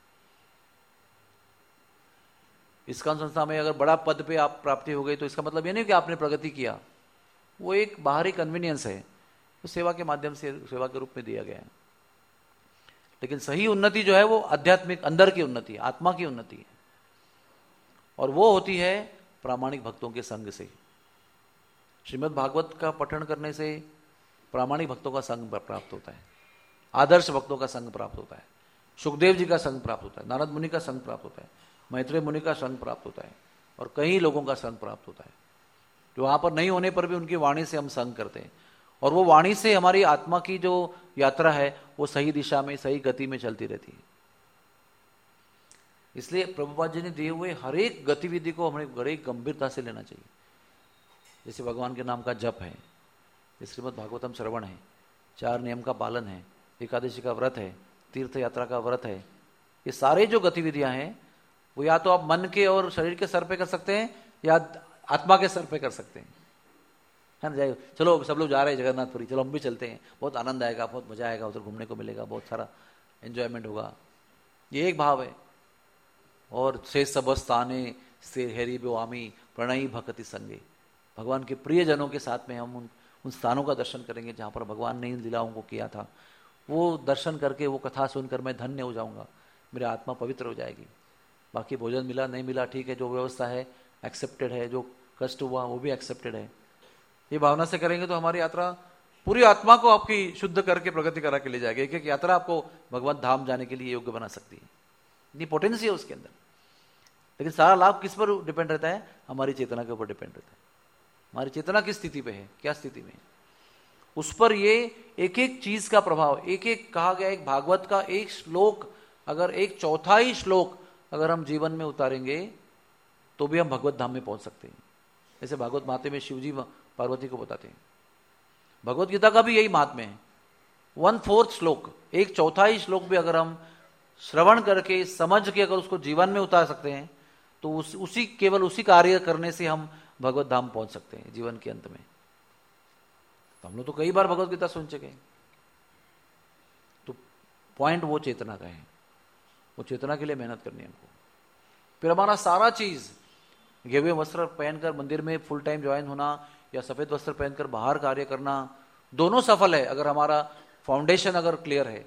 इस्कॉन संस्था में अगर बड़ा पद पे आप प्राप्ति हो गई तो इसका मतलब ये नहीं कि आपने प्रगति किया, वो एक बाहरी कन्वीनियंस है, तो सेवा के माध्यम से सेवा के रूप में दिया गया है। लेकिन सही उन्नति जो है वो आध्यात्मिक अंदर की उन्नति, आत्मा की उन्नति है, और वो होती है प्रामाणिक भक्तों के संग से। श्रीमद् भागवत का पठन करने से प्रामाणिक भक्तों का संग प्राप्त होता है, आदर्श भक्तों का संग प्राप्त होता है, सुखदेव जी का संग प्राप्त होता है, नारद मुनि का संग प्राप्त होता है, मैत्रेय मुनि का संग प्राप्त होता है, और कई लोगों का संग प्राप्त होता है, जो वहां पर नहीं होने पर भी उनकी वाणी से हम संग करते हैं, और वो वाणी से हमारी आत्मा की जो यात्रा है वो सही दिशा में, सही गति में चलती रहती है। इसलिए प्रभुपाद जी ने दिए हुए हर एक गतिविधि को हमें बड़ी गंभीरता से लेना चाहिए। जैसे भगवान के नाम का जप है, श्रीमद् भागवतम श्रवण है, 4 नियम का पालन है, एकादशी का व्रत है, तीर्थ यात्रा का व्रत है, ये सारे जो गतिविधियां हैं वो या तो आप मन के और शरीर के स्तर पे कर सकते हैं या आत्मा के स्तर पे कर सकते हैं, है ना। जाइए, चलो सब लोग जा रहे हैं जगन्नाथपुरी, चलो हम भी चलते हैं, बहुत आनंद आएगा, बहुत मजा आएगा, उधर घूमने को मिलेगा, बहुत सारा एंजॉयमेंट होगा, ये एक भाव है। और से सबस्ताने से हेरी बेवामी प्रणयी भक्ति संगे, भगवान के प्रियजनों के साथ में हम उन स्थानों का दर्शन करेंगे जहां पर भगवान ने इन लीलाओं को किया था, वो दर्शन करके, वो कथा सुनकर मैं धन्य हो जाऊंगा, मेरी आत्मा पवित्र हो जाएगी। बाकी भोजन मिला नहीं मिला ठीक है, जो व्यवस्था है एक्सेप्टेड है, जो कष्ट हुआ वो भी एक्सेप्टेड है, ये भावना से करेंगे तो हमारी यात्रा पूरी आत्मा को आपकी शुद्ध करके प्रगति करा के ले जाएगी। एक यात्रा आपको भगवत धाम जाने के लिए योग्य बना सकती है, इतनी पोटेंसी है उसके अंदर। लेकिन सारा लाभ किस पर डिपेंड रहता है? हमारी चेतना के ऊपर डिपेंड रहता है। हमारी चेतना किस स्थिति पे है, क्या स्थिति में है, उस पर ये एक एक चीज का प्रभाव, एक एक कहा गया, एक भागवत का एक श्लोक, अगर एक चौथाई श्लोक अगर हम जीवन में उतारेंगे तो भी हम भगवत धाम में पहुंच सकते हैं। जैसे भागवत माते में शिवजी पार्वती को बताते हैं, भगवत गीता का भी यही महात्म्य है। 1/4 श्लोक, एक चौथाई श्लोक भी अगर हम श्रवण करके समझ के अगर उसको जीवन में उतार सकते हैं तो केवल उसी कार्य करने से हम भगवत धाम पहुंच सकते हैं जीवन के अंत में। तो हम लोग तो कई बार भगवत गीता सुन चुके हैं। तो पॉइंट वो चेतना का है, वो चेतना के लिए मेहनत करनी है हमको। फिर हमारा सारा चीज, गेरुए वस्त्र पहनकर मंदिर में फुल टाइम ज्वाइन होना या सफेद वस्त्र पहनकर बाहर कार्य करना, दोनों सफल है अगर हमारा फाउंडेशन अगर क्लियर है।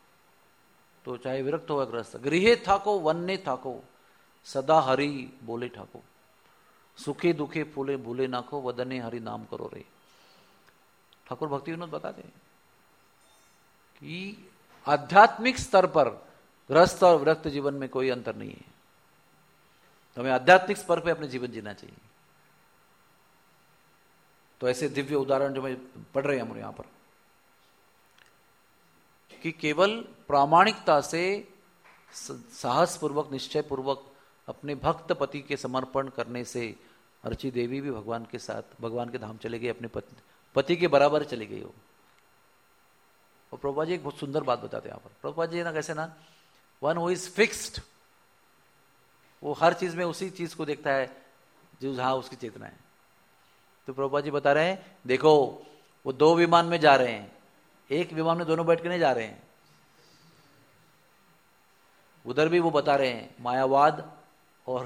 तो चाहे विरक्त हो या ग्रस्त, गृहे थाको वन्ने थाको, सदा हरि बोले ठाको, सुखे दुखे फूले भूले नाखो, वदने हरि नाम करो रे। ठाकुर भक्ति विनोद बताते हैं कि आध्यात्मिक स्तर पर ग्रस्त और विरक्त जीवन में कोई अंतर नहीं है, तो हमें आध्यात्मिक स्तर पे अपने जीवन जीना चाहिए। तो ऐसे दिव्य उदाहरण जो मैं पढ़ रहे हैं हम यहां पर, कि केवल प्रामाणिकता से, साहस पूर्वक, निश्चय पूर्वक अपने भक्त पति के समर्पण करने से अर्ची देवी भी भगवान के साथ भगवान के धाम चले गए, अपने पति के बराबर चली गई हो। और प्रभुपाद जी एक बहुत सुंदर बात बताते हैं यहाँ पर। प्रभुपाद जी ना कैसे ना, वन हु इज फिक्स्ड, वो हर चीज में उसी चीज को देखता है जो जहां उसकी चेतना है। तो प्रभुपाद जी बता रहे हैं, देखो वो 2 विमान में जा रहे हैं, एक विमान में दोनों बैठ के नहीं जा रहे हैं। उधर भी वो बता रहे हैं मायावाद और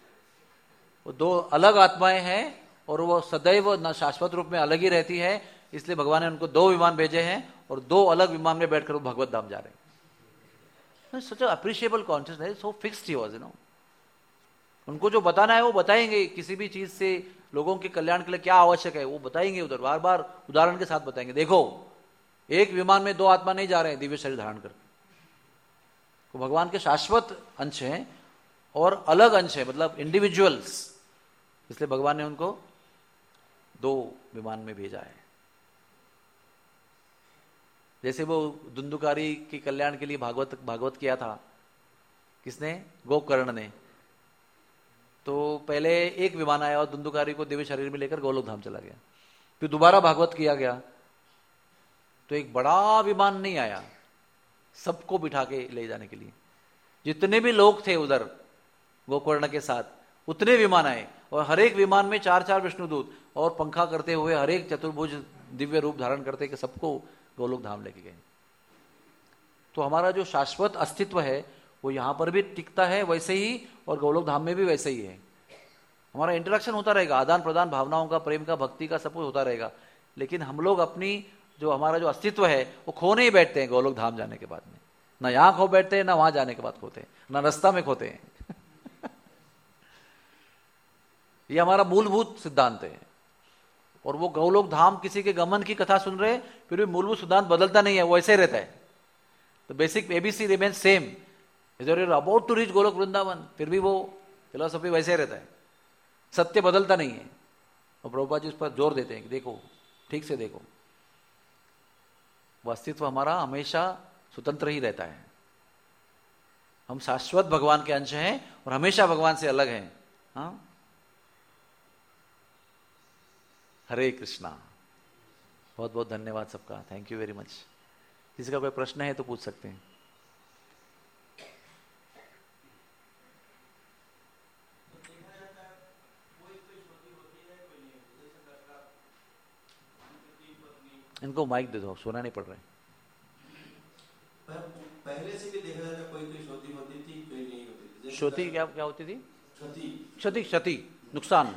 वो 2 अलग आत्माएं हैं और वो सदैव न शाश्वत रूप में अलग ही रहती है, इसलिए भगवान ने उनको 2 विमान भेजे हैं और 2 अलग विमान में बैठकर वो भगवत धाम जा रहे हैं। Such appreciable consciousness, so fixed he was, उनको जो बताना है वो बताएंगे। किसी भी चीज से लोगों के कल्याण के लिए क्या आवश्यक है वो बताएंगे, उधर बार बार उदाहरण के साथ बताएंगे। देखो, एक विमान में 2 आत्मा नहीं जा रहे हैं दिव्य शरीर धारण करके, वो भगवान के शाश्वत अंश हैं और अलग अंश है, मतलब इंडिविजुअल्स। इसलिए भगवान ने उनको 2 विमान में भेजा है। जैसे वो धुंधुकारी के कल्याण के लिए भागवत किया था, किसने? गोकर्ण ने। तो पहले एक विमान आया और धुंधुकारी को दिव्य शरीर में लेकर गोलोक धाम चला गया। फिर दोबारा भागवत किया गया तो एक बड़ा विमान नहीं आया सबको बिठा के ले जाने के लिए। जितने भी लोग थे उधर गोकर्ण के साथ, उतने विमान आए और हर एक विमान में 4-4 विष्णुदूत और पंखा करते हुए हर एक चतुर्भुज दिव्य रूप धारण करते कि सबको गोलोक धाम लेके गए। तो हमारा जो शाश्वत अस्तित्व है वो यहां पर भी टिकता है वैसे ही, और गोलोक धाम में भी वैसे ही है। हमारा इंटरेक्शन होता रहेगा, आदान प्रदान भावनाओं का, प्रेम का, भक्ति का, सब कुछ होता रहेगा। लेकिन हम लोग अपनी जो हमारा जो अस्तित्व है वो खोने ही बैठते हैं गोलोक धाम जाने के बाद में। ना यहां खो बैठते हैं, ना वहां जाने के बाद खोते हैं, ना रास्ता में खोते हैं। ये हमारा मूलभूत सिद्धांत है। और वो गोलोक धाम किसी के गमन की कथा सुन रहे, फिर भी मूलभूत सिद्धांत बदलता नहीं है, वो ऐसे रहता है। तो basic ABC remains same, about to reach Goloka Vrindavan, फिर भी वो फिलोसफी वैसे रहता है, सत्य बदलता नहीं है। और प्रभुपाद जी उस पर जोर देते हैं कि देखो, ठीक से देखो, वो अस्तित्व हमारा हमेशा स्वतंत्र ही रहता है। हम शाश्वत भगवान के अंश हैं और हमेशा भगवान से अलग हैं। हाँ, हरे कृष्णा। बहुत बहुत धन्यवाद सबका, थैंक यू वेरी मच। किसी का कोई प्रश्न है तो पूछ सकते हैं। इनको माइक दे दो, सुना नहीं पड़ रहा है। पहले से भी देखा जाता, कोई क्षति होती थी, कोई नहीं होती थी। क्षति क्या होती थी? क्षति क्षति नुकसान,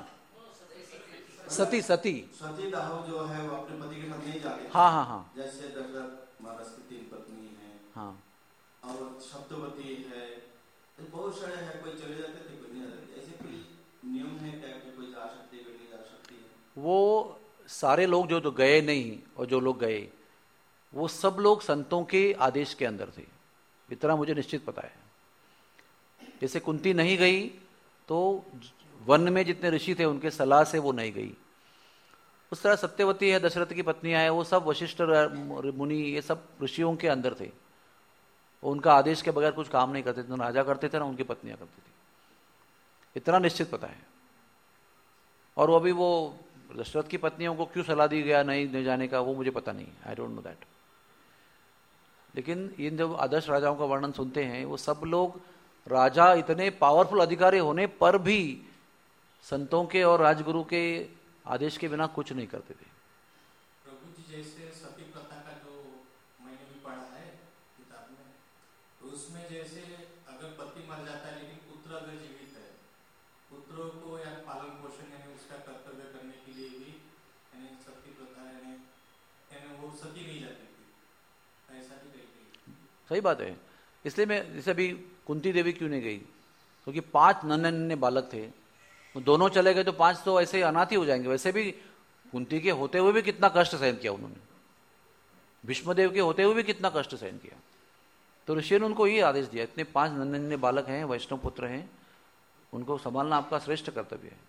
सती दाह जो है वो अपने पति के साथ नहीं जाते। हाँ। जैसे दशरथ महाराज की 3 पत्नी है, हाँ, और सप्तवती है, बहुत सारे हैं, कोई चले जाते थे, कोई नहीं जाते। ऐसे कोई नियम है क्या कि कोई जा सकती है, कोई नहीं जा सकती है? वो सारे लोग जो गए नहीं और जो लोग गए वो सब लोग संतों के आदेश के अंदर थे, इतना मुझे निश्चित पता है। जैसे कुंती नहीं गई तो वन में जितने ऋषि थे उनके सलाह से वो नहीं गई। उस तरह सत्यवती है, दशरथ की पत्नियां है, वो सब वशिष्ठ मुनि, ये सब ऋषियों के अंदर थे। उनका आदेश के बगैर कुछ काम नहीं करते थे, ना राजा करते थे ना उनकी पत्नियां करती थी, इतना निश्चित पता है। और वो अभी वो दशरथ की पत्नियों को क्यों सलाह दी गया नहीं जाने का, वो मुझे पता नहीं, आई डोंट नो दैट। लेकिन इन जब आदर्श राजाओं का वर्णन सुनते हैं, वो सब लोग राजा इतने पावरफुल अधिकारी होने पर भी संतों के और राजगुरु के आदेश के बिना कुछ नहीं करते थे। प्रभु जी, जैसे सती प्रथा का जो मैंने भी पढ़ा है किताब में, तो उसमें जैसे अगर पति मर जाता है लेकिन पुत्र अगर जीवित है, पुत्रों को या पालन पोषण यानी उसका कर्तव्य करने के लिए भी यानी सती प्रथा यानी वो सती नहीं जाती थी, ऐसा भी कही। सही बात है। इसलिए मैं जैसे अभी कुंती देवी क्यों नहीं गई, क्योंकि 5 नन्हे बालक थे, दोनों चले गए तो 5 तो ऐसे ही अनाथ ही हो जाएंगे। वैसे भी कुंती के होते हुए भी कितना कष्ट सहन किया उन्होंने, भीष्मदेव के होते हुए भी कितना कष्ट सहन किया। तो ऋषि ने उनको ये आदेश दिया, इतने 5 नन्हे बालक हैं, वैष्णव पुत्र हैं, उनको संभालना आपका श्रेष्ठ कर्तव्य है।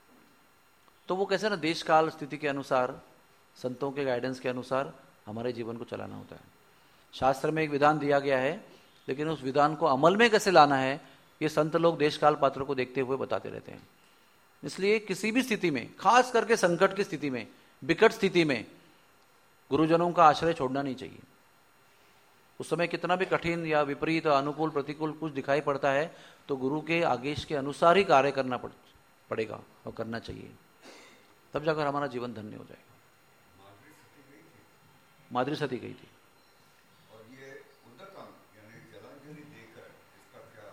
तो वो कैसे ना देश काल स्थिति के अनुसार, संतों के गाइडेंस के अनुसार हमारे जीवन को चलाना होता है। शास्त्र में एक विधान दिया गया है, लेकिन उस विधान को अमल में कैसे लाना है ये संत लोग देश काल पात्र को देखते हुए बताते रहते हैं। इसलिए किसी भी स्थिति में, खास करके संकट की स्थिति में, विकट स्थिति में, गुरुजनों का आश्रय छोड़ना नहीं चाहिए। उस समय कितना भी कठिन या विपरीत, अनुकूल, प्रतिकूल कुछ दिखाई पड़ता है तो गुरु के आदेश के अनुसार ही कार्य करना पड़ेगा और करना चाहिए, तब जाकर हमारा जीवन धन्य हो जाएगा। माद्री सती गई थी। और ये उदकम यानी जलांजलि देकर इसका क्या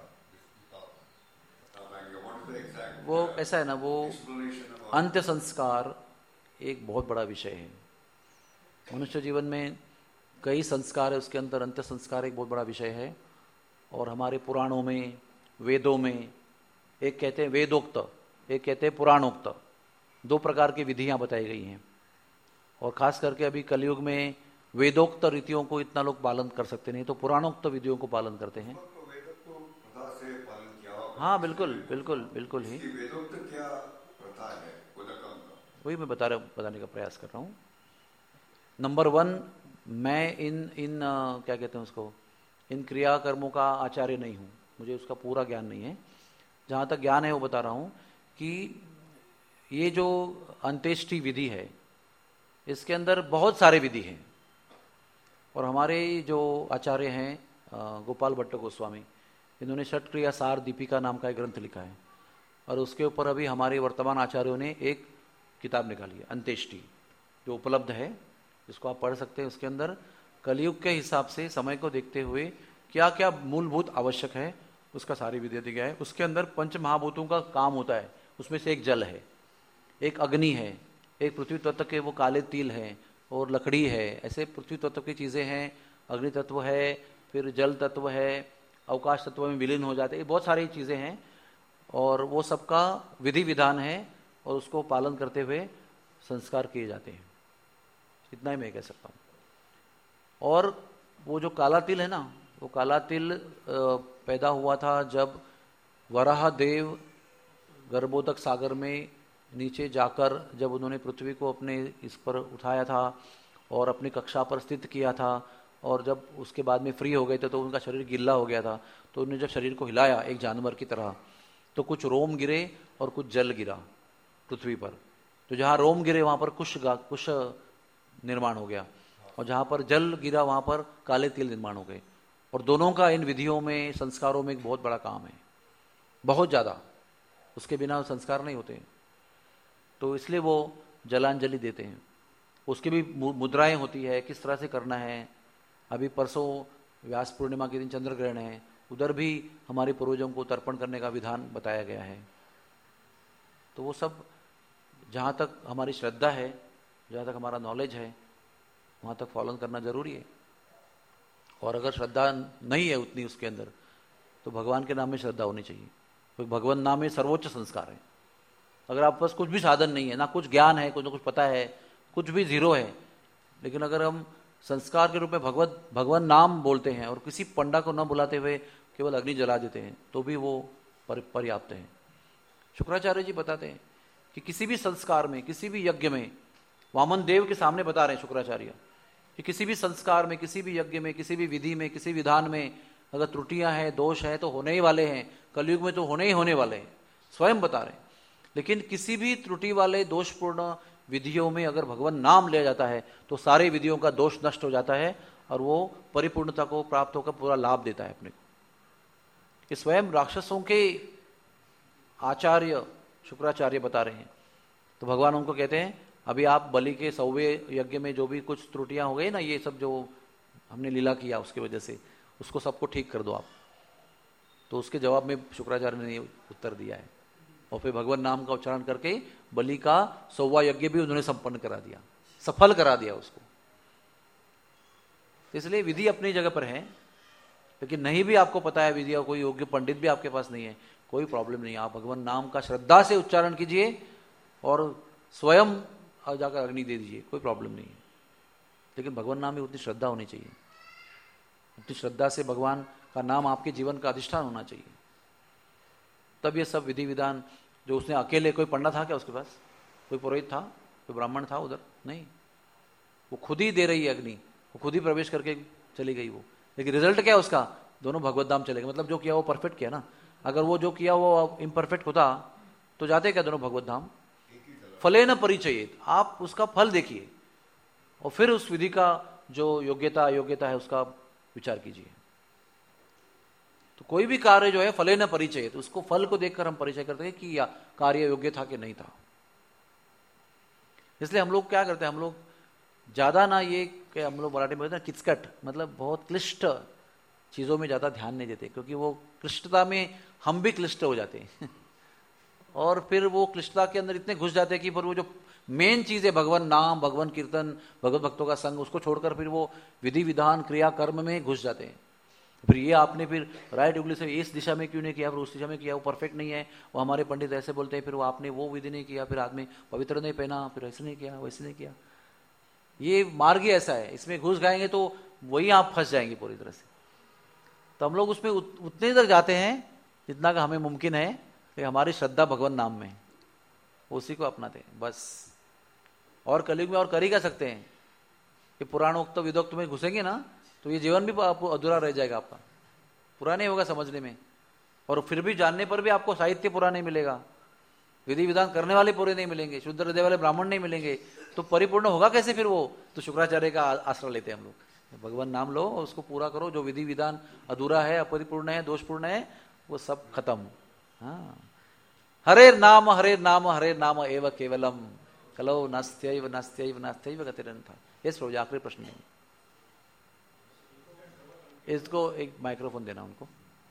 विस्तृत? वो ऐसा है ना, वो अंत्य संस्कार एक बहुत बड़ा विषय है। मनुष्य जीवन में कई संस्कार है, उसके अंदर अंत्य संस्कार एक बहुत बड़ा विषय है। और हमारे पुराणों में, वेदों में, एक कहते हैं वेदोक्त, एक कहते हैं पुराणोक्त, दो प्रकार की विधियां बताई गई हैं। और खास करके अभी कलयुग में वेदोक्त रीतियों को इतना लोग पालन कर सकते नहीं, तो पुराणोक्त विधियों को पालन करते हैं। हाँ बिल्कुल बिल्कुल बिल्कुल ही, क्या प्रथा है उदकम का? वही मैं बताने का प्रयास कर रहा हूँ। नंबर 1, मैं इन क्या कहते हैं उसको, इन क्रियाकर्मों का आचार्य नहीं हूँ, मुझे उसका पूरा ज्ञान नहीं है। जहाँ तक ज्ञान है वो बता रहा हूँ कि ये जो अंत्येष्टि विधि है, इसके अंदर बहुत सारे विधि हैं। और हमारे जो आचार्य हैं गोपाल भट्ट गोस्वामी, इन्होंने षट क्रिया सार दीपिका नाम का एक ग्रंथ लिखा है। और उसके ऊपर अभी हमारे वर्तमान आचार्यों ने एक किताब निकाली है, अंत्येष्टि, जो उपलब्ध है, जिसको आप पढ़ सकते हैं। उसके अंदर कलयुग के हिसाब से, समय को देखते हुए क्या क्या मूलभूत आवश्यक है, उसका सारी विधि दिया गया है। उसके अंदर पंच महाभूतों का काम होता है, उसमें से एक जल है, एक अग्नि है, एक पृथ्वी तत्व के वो काले तिल है, और लकड़ी है। ऐसे पृथ्वी तत्व की चीज़ें हैं, अग्नि तत्व है, फिर जल तत्व है, अवकाश तत्व में विलीन हो जाते हैं, बहुत सारी चीज़ें हैं। और वो सबका विधि विधान है, और उसको पालन करते हुए संस्कार किए जाते हैं। इतना ही मैं कह सकता हूँ। और वो जो काला तिल है ना, वो काला तिल पैदा हुआ था जब वराह देव गर्भोदक सागर में नीचे जाकर, जब उन्होंने पृथ्वी को अपने इस पर उठाया था और अपनी कक्षा पर स्थित किया था, और जब उसके बाद में फ्री हो गए थे तो उनका शरीर गिल्ला हो गया था। तो उन्होंने जब शरीर को हिलाया एक जानवर की तरह, तो कुछ रोम गिरे और कुछ जल गिरा पृथ्वी पर। तो जहाँ रोम गिरे वहाँ पर कुश निर्माण हो गया, और जहाँ पर जल गिरा वहाँ पर काले तिल निर्माण हो गए। और दोनों का इन विधियों में, संस्कारों में एक बहुत बड़ा काम है, बहुत ज़्यादा। उसके बिना संस्कार नहीं होते। तो इसलिए वो जलांजलि देते हैं। उसकी भी मुद्राएं होती है, किस तरह से करना है। अभी परसों व्यास पूर्णिमा के दिन चंद्र ग्रहण है, उधर भी हमारे पूर्वजों को तर्पण करने का विधान बताया गया है। तो वो सब जहाँ तक हमारी श्रद्धा है, जहाँ तक हमारा नॉलेज है, वहाँ तक फॉलो करना जरूरी है। और अगर श्रद्धा नहीं है उतनी उसके अंदर, तो भगवान के नाम में श्रद्धा होनी चाहिए, क्योंकि भगवान नाम में सर्वोच्च संस्कार है। अगर आप पास कुछ भी साधन नहीं है, ना कुछ ज्ञान है, कुछ ना कुछ पता है, कुछ भी जीरो है, लेकिन अगर हम संस्कार के रूप में भगवान नाम बोलते हैं और किसी पंडा को न बुलाते हुए केवल अग्नि जला देते हैं, तो भी वो पर्याप्त है। शुक्राचार्य जी बताते हैं कि किसी भी संस्कार में, किसी भी यज्ञ में, वामन देव के सामने बता रहे हैं शुक्राचार्य कि किसी भी संस्कार में, किसी भी यज्ञ में, किसी भी विधि में, किसी विधान में अगर त्रुटियां हैं, दोष हैं, तो होने ही वाले हैं। कलयुग में तो होने ही होने वाले हैं, स्वयं बता रहे हैं। लेकिन किसी भी त्रुटि वाले दोषपूर्ण विधियों में अगर भगवान नाम लिया जाता है, तो सारे विधियों का दोष नष्ट हो जाता है, और वो परिपूर्णता को प्राप्त होकर पूरा लाभ देता है अपने को। कि स्वयं राक्षसों के आचार्य शुक्राचार्य बता रहे हैं। तो भगवान उनको कहते हैं, अभी आप बलि के 100वें यज्ञ में जो भी कुछ त्रुटियां हो गई ना, ये सब जो हमने लीला किया उसकी वजह से, उसको सबको ठीक कर दो आप। तो उसके जवाब में शुक्राचार्य ने उत्तर दिया है, और फिर भगवान नाम का उच्चारण करके बलि का 100वां यज्ञ भी उन्होंने संपन्न करा दिया, सफल करा दिया उसको। इसलिए विधि अपनी जगह पर है, लेकिन नहीं भी आपको पता है विधि, और कोई योग्य पंडित भी आपके पास नहीं है, कोई प्रॉब्लम नहीं। आप भगवान नाम का श्रद्धा से उच्चारण कीजिए और स्वयं जाकर अग्नि दे दीजिए, कोई प्रॉब्लम नहीं है। लेकिन भगवान नाम में उतनी श्रद्धा होनी चाहिए, उतनी श्रद्धा से भगवान का नाम आपके जीवन का अधिष्ठान होना चाहिए। तब ये सब विधि विधान, जो उसने अकेले, कोई पंडा था क्या उसके पास, कोई पुरोहित था, कोई ब्राह्मण था उधर, नहीं, वो खुद ही दे रही है अग्नि, वो खुद ही प्रवेश करके चली गई वो। लेकिन रिजल्ट क्या है उसका, दोनों भगवत धाम चले गए। मतलब जो किया वो परफेक्ट किया ना, अगर वो जो किया वो इम्परफेक्ट होता तो जाते क्या दोनों भगवत धाम। फले न परिचयित, आप उसका फल देखिए और फिर उस विधि का जो योग्यता अयोग्यता है उसका विचार कीजिए। तो कोई भी कार्य जो है फले न परिचय, तो उसको फल को देखकर हम परिचय करते हैं कि कार्य योग्य था कि नहीं था। इसलिए हम लोग क्या करते हैं, हम लोग ज्यादा ना, ये हम लोग मराठी में बोलते हैं किचकट, मतलब बहुत क्लिष्ट चीजों में ज्यादा ध्यान नहीं देते, क्योंकि वो क्लिष्टता में हम भी क्लिष्ट हो जाते हैं और फिर वो क्लिष्टता के अंदर इतने घुस जाते हैं कि फिर वो जो मेन चीज है भगवान नाम, भगवान कीर्तन, भगवत भक्तों का संग। उसको छोड़कर फिर वो विधि विधान क्रिया कर्म में घुस जाते हैं। फिर ये आपने फिर राइट उंगली से इस दिशा में क्यों नहीं किया, फिर उस दिशा में किया, वो परफेक्ट नहीं है, वो हमारे पंडित ऐसे बोलते हैं, फिर वो आपने वो विधि नहीं किया, फिर आदमी पवित्र नहीं पहना, फिर ऐसे नहीं किया, वैसे नहीं किया। ये मार्ग ही ऐसा है, इसमें घुस जाएंगे तो वही आप फंस जाएंगे पूरी तरह से। तो हम लोग उसमें उतने तक जाते हैं जितना का हमें मुमकिन है कि हमारी श्रद्धा भगवान नाम में, उसी को अपनाते हैं बस। और कलयुग में और कर ही क्या सकते हैं। ये पुराणोक्त विदोक्त में घुसेंगे ना तो ये जीवन भी अधूरा रह जाएगा आपका, पूरा नहीं होगा समझने में। और फिर भी जानने पर भी आपको साहित्य पूरा नहीं मिलेगा, विधि विधान करने वाले पूरे नहीं मिलेंगे, शुद्ध हृदय वाले ब्राह्मण नहीं मिलेंगे, तो परिपूर्ण होगा कैसे फिर वो। तो शुक्राचार्य का आश्रय लेते हैं हम लोग। भगवान नाम लो और उसको पूरा करो। जो विधि विधान अधूरा है, अपरिपूर्ण है, दोषपूर्ण है, वो सब खत्म। हाँ, हरे नाम एव केवलम कलो नास्त्यैव नास्त्यैव नास्त्यैव गतिरन्था। यस प्रभु, आखिरी प्रश्न है। इसको एक माइक्रोफोन देना उनको।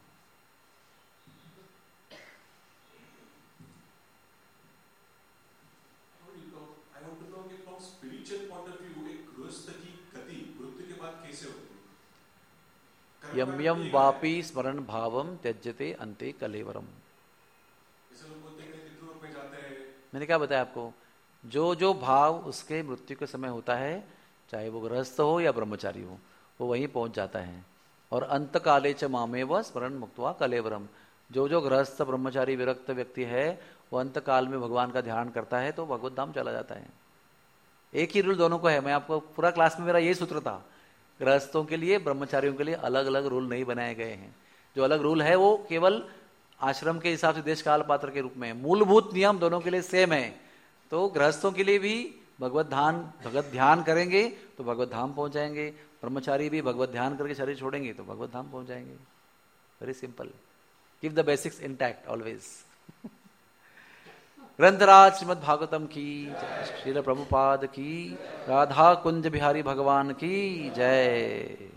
यम यम वापी स्मरण भावम त्यज्यते अंते कलेवरम। मैंने क्या बताया आपको, जो जो भाव उसके मृत्यु के समय होता है, चाहे वो गृहस्थ हो या ब्रह्मचारी हो, वो वहीं पहुंच जाता है। और अंत काले च मामेव स्मरण मुक्त्वा कलेवरम। जो जो गृहस्थ ब्रह्मचारी विरक्त व्यक्ति है वो अंत काल में भगवान का ध्यान करता है तो भगवत धाम चला जाता है। एक ही रूल दोनों को है। मैं आपको पूरा क्लास में मेरा यही सूत्र था, गृहस्थों के लिए ब्रह्मचारियों के लिए अलग अलग रूल नहीं बनाए गए हैं। जो अलग रूल है वो केवल आश्रम के हिसाब से देश काल पात्र के रूप में, मूलभूत नियम दोनों के लिए सेम है। तो गृहस्थों के लिए भी भगवत ध्यान करेंगे तो भगवत धाम पहुंच जाएंगे, ब्रह्मचारी भी भगवत ध्यान करके शरीर छोड़ेंगे तो भगवत धाम पहुंच जाएंगे। Very simple, keep the basics intact always. ग्रंथराज श्रीमद् भागवतम की जय, श्रील प्रभुपाद की, राधा कुंज बिहारी भगवान की जय।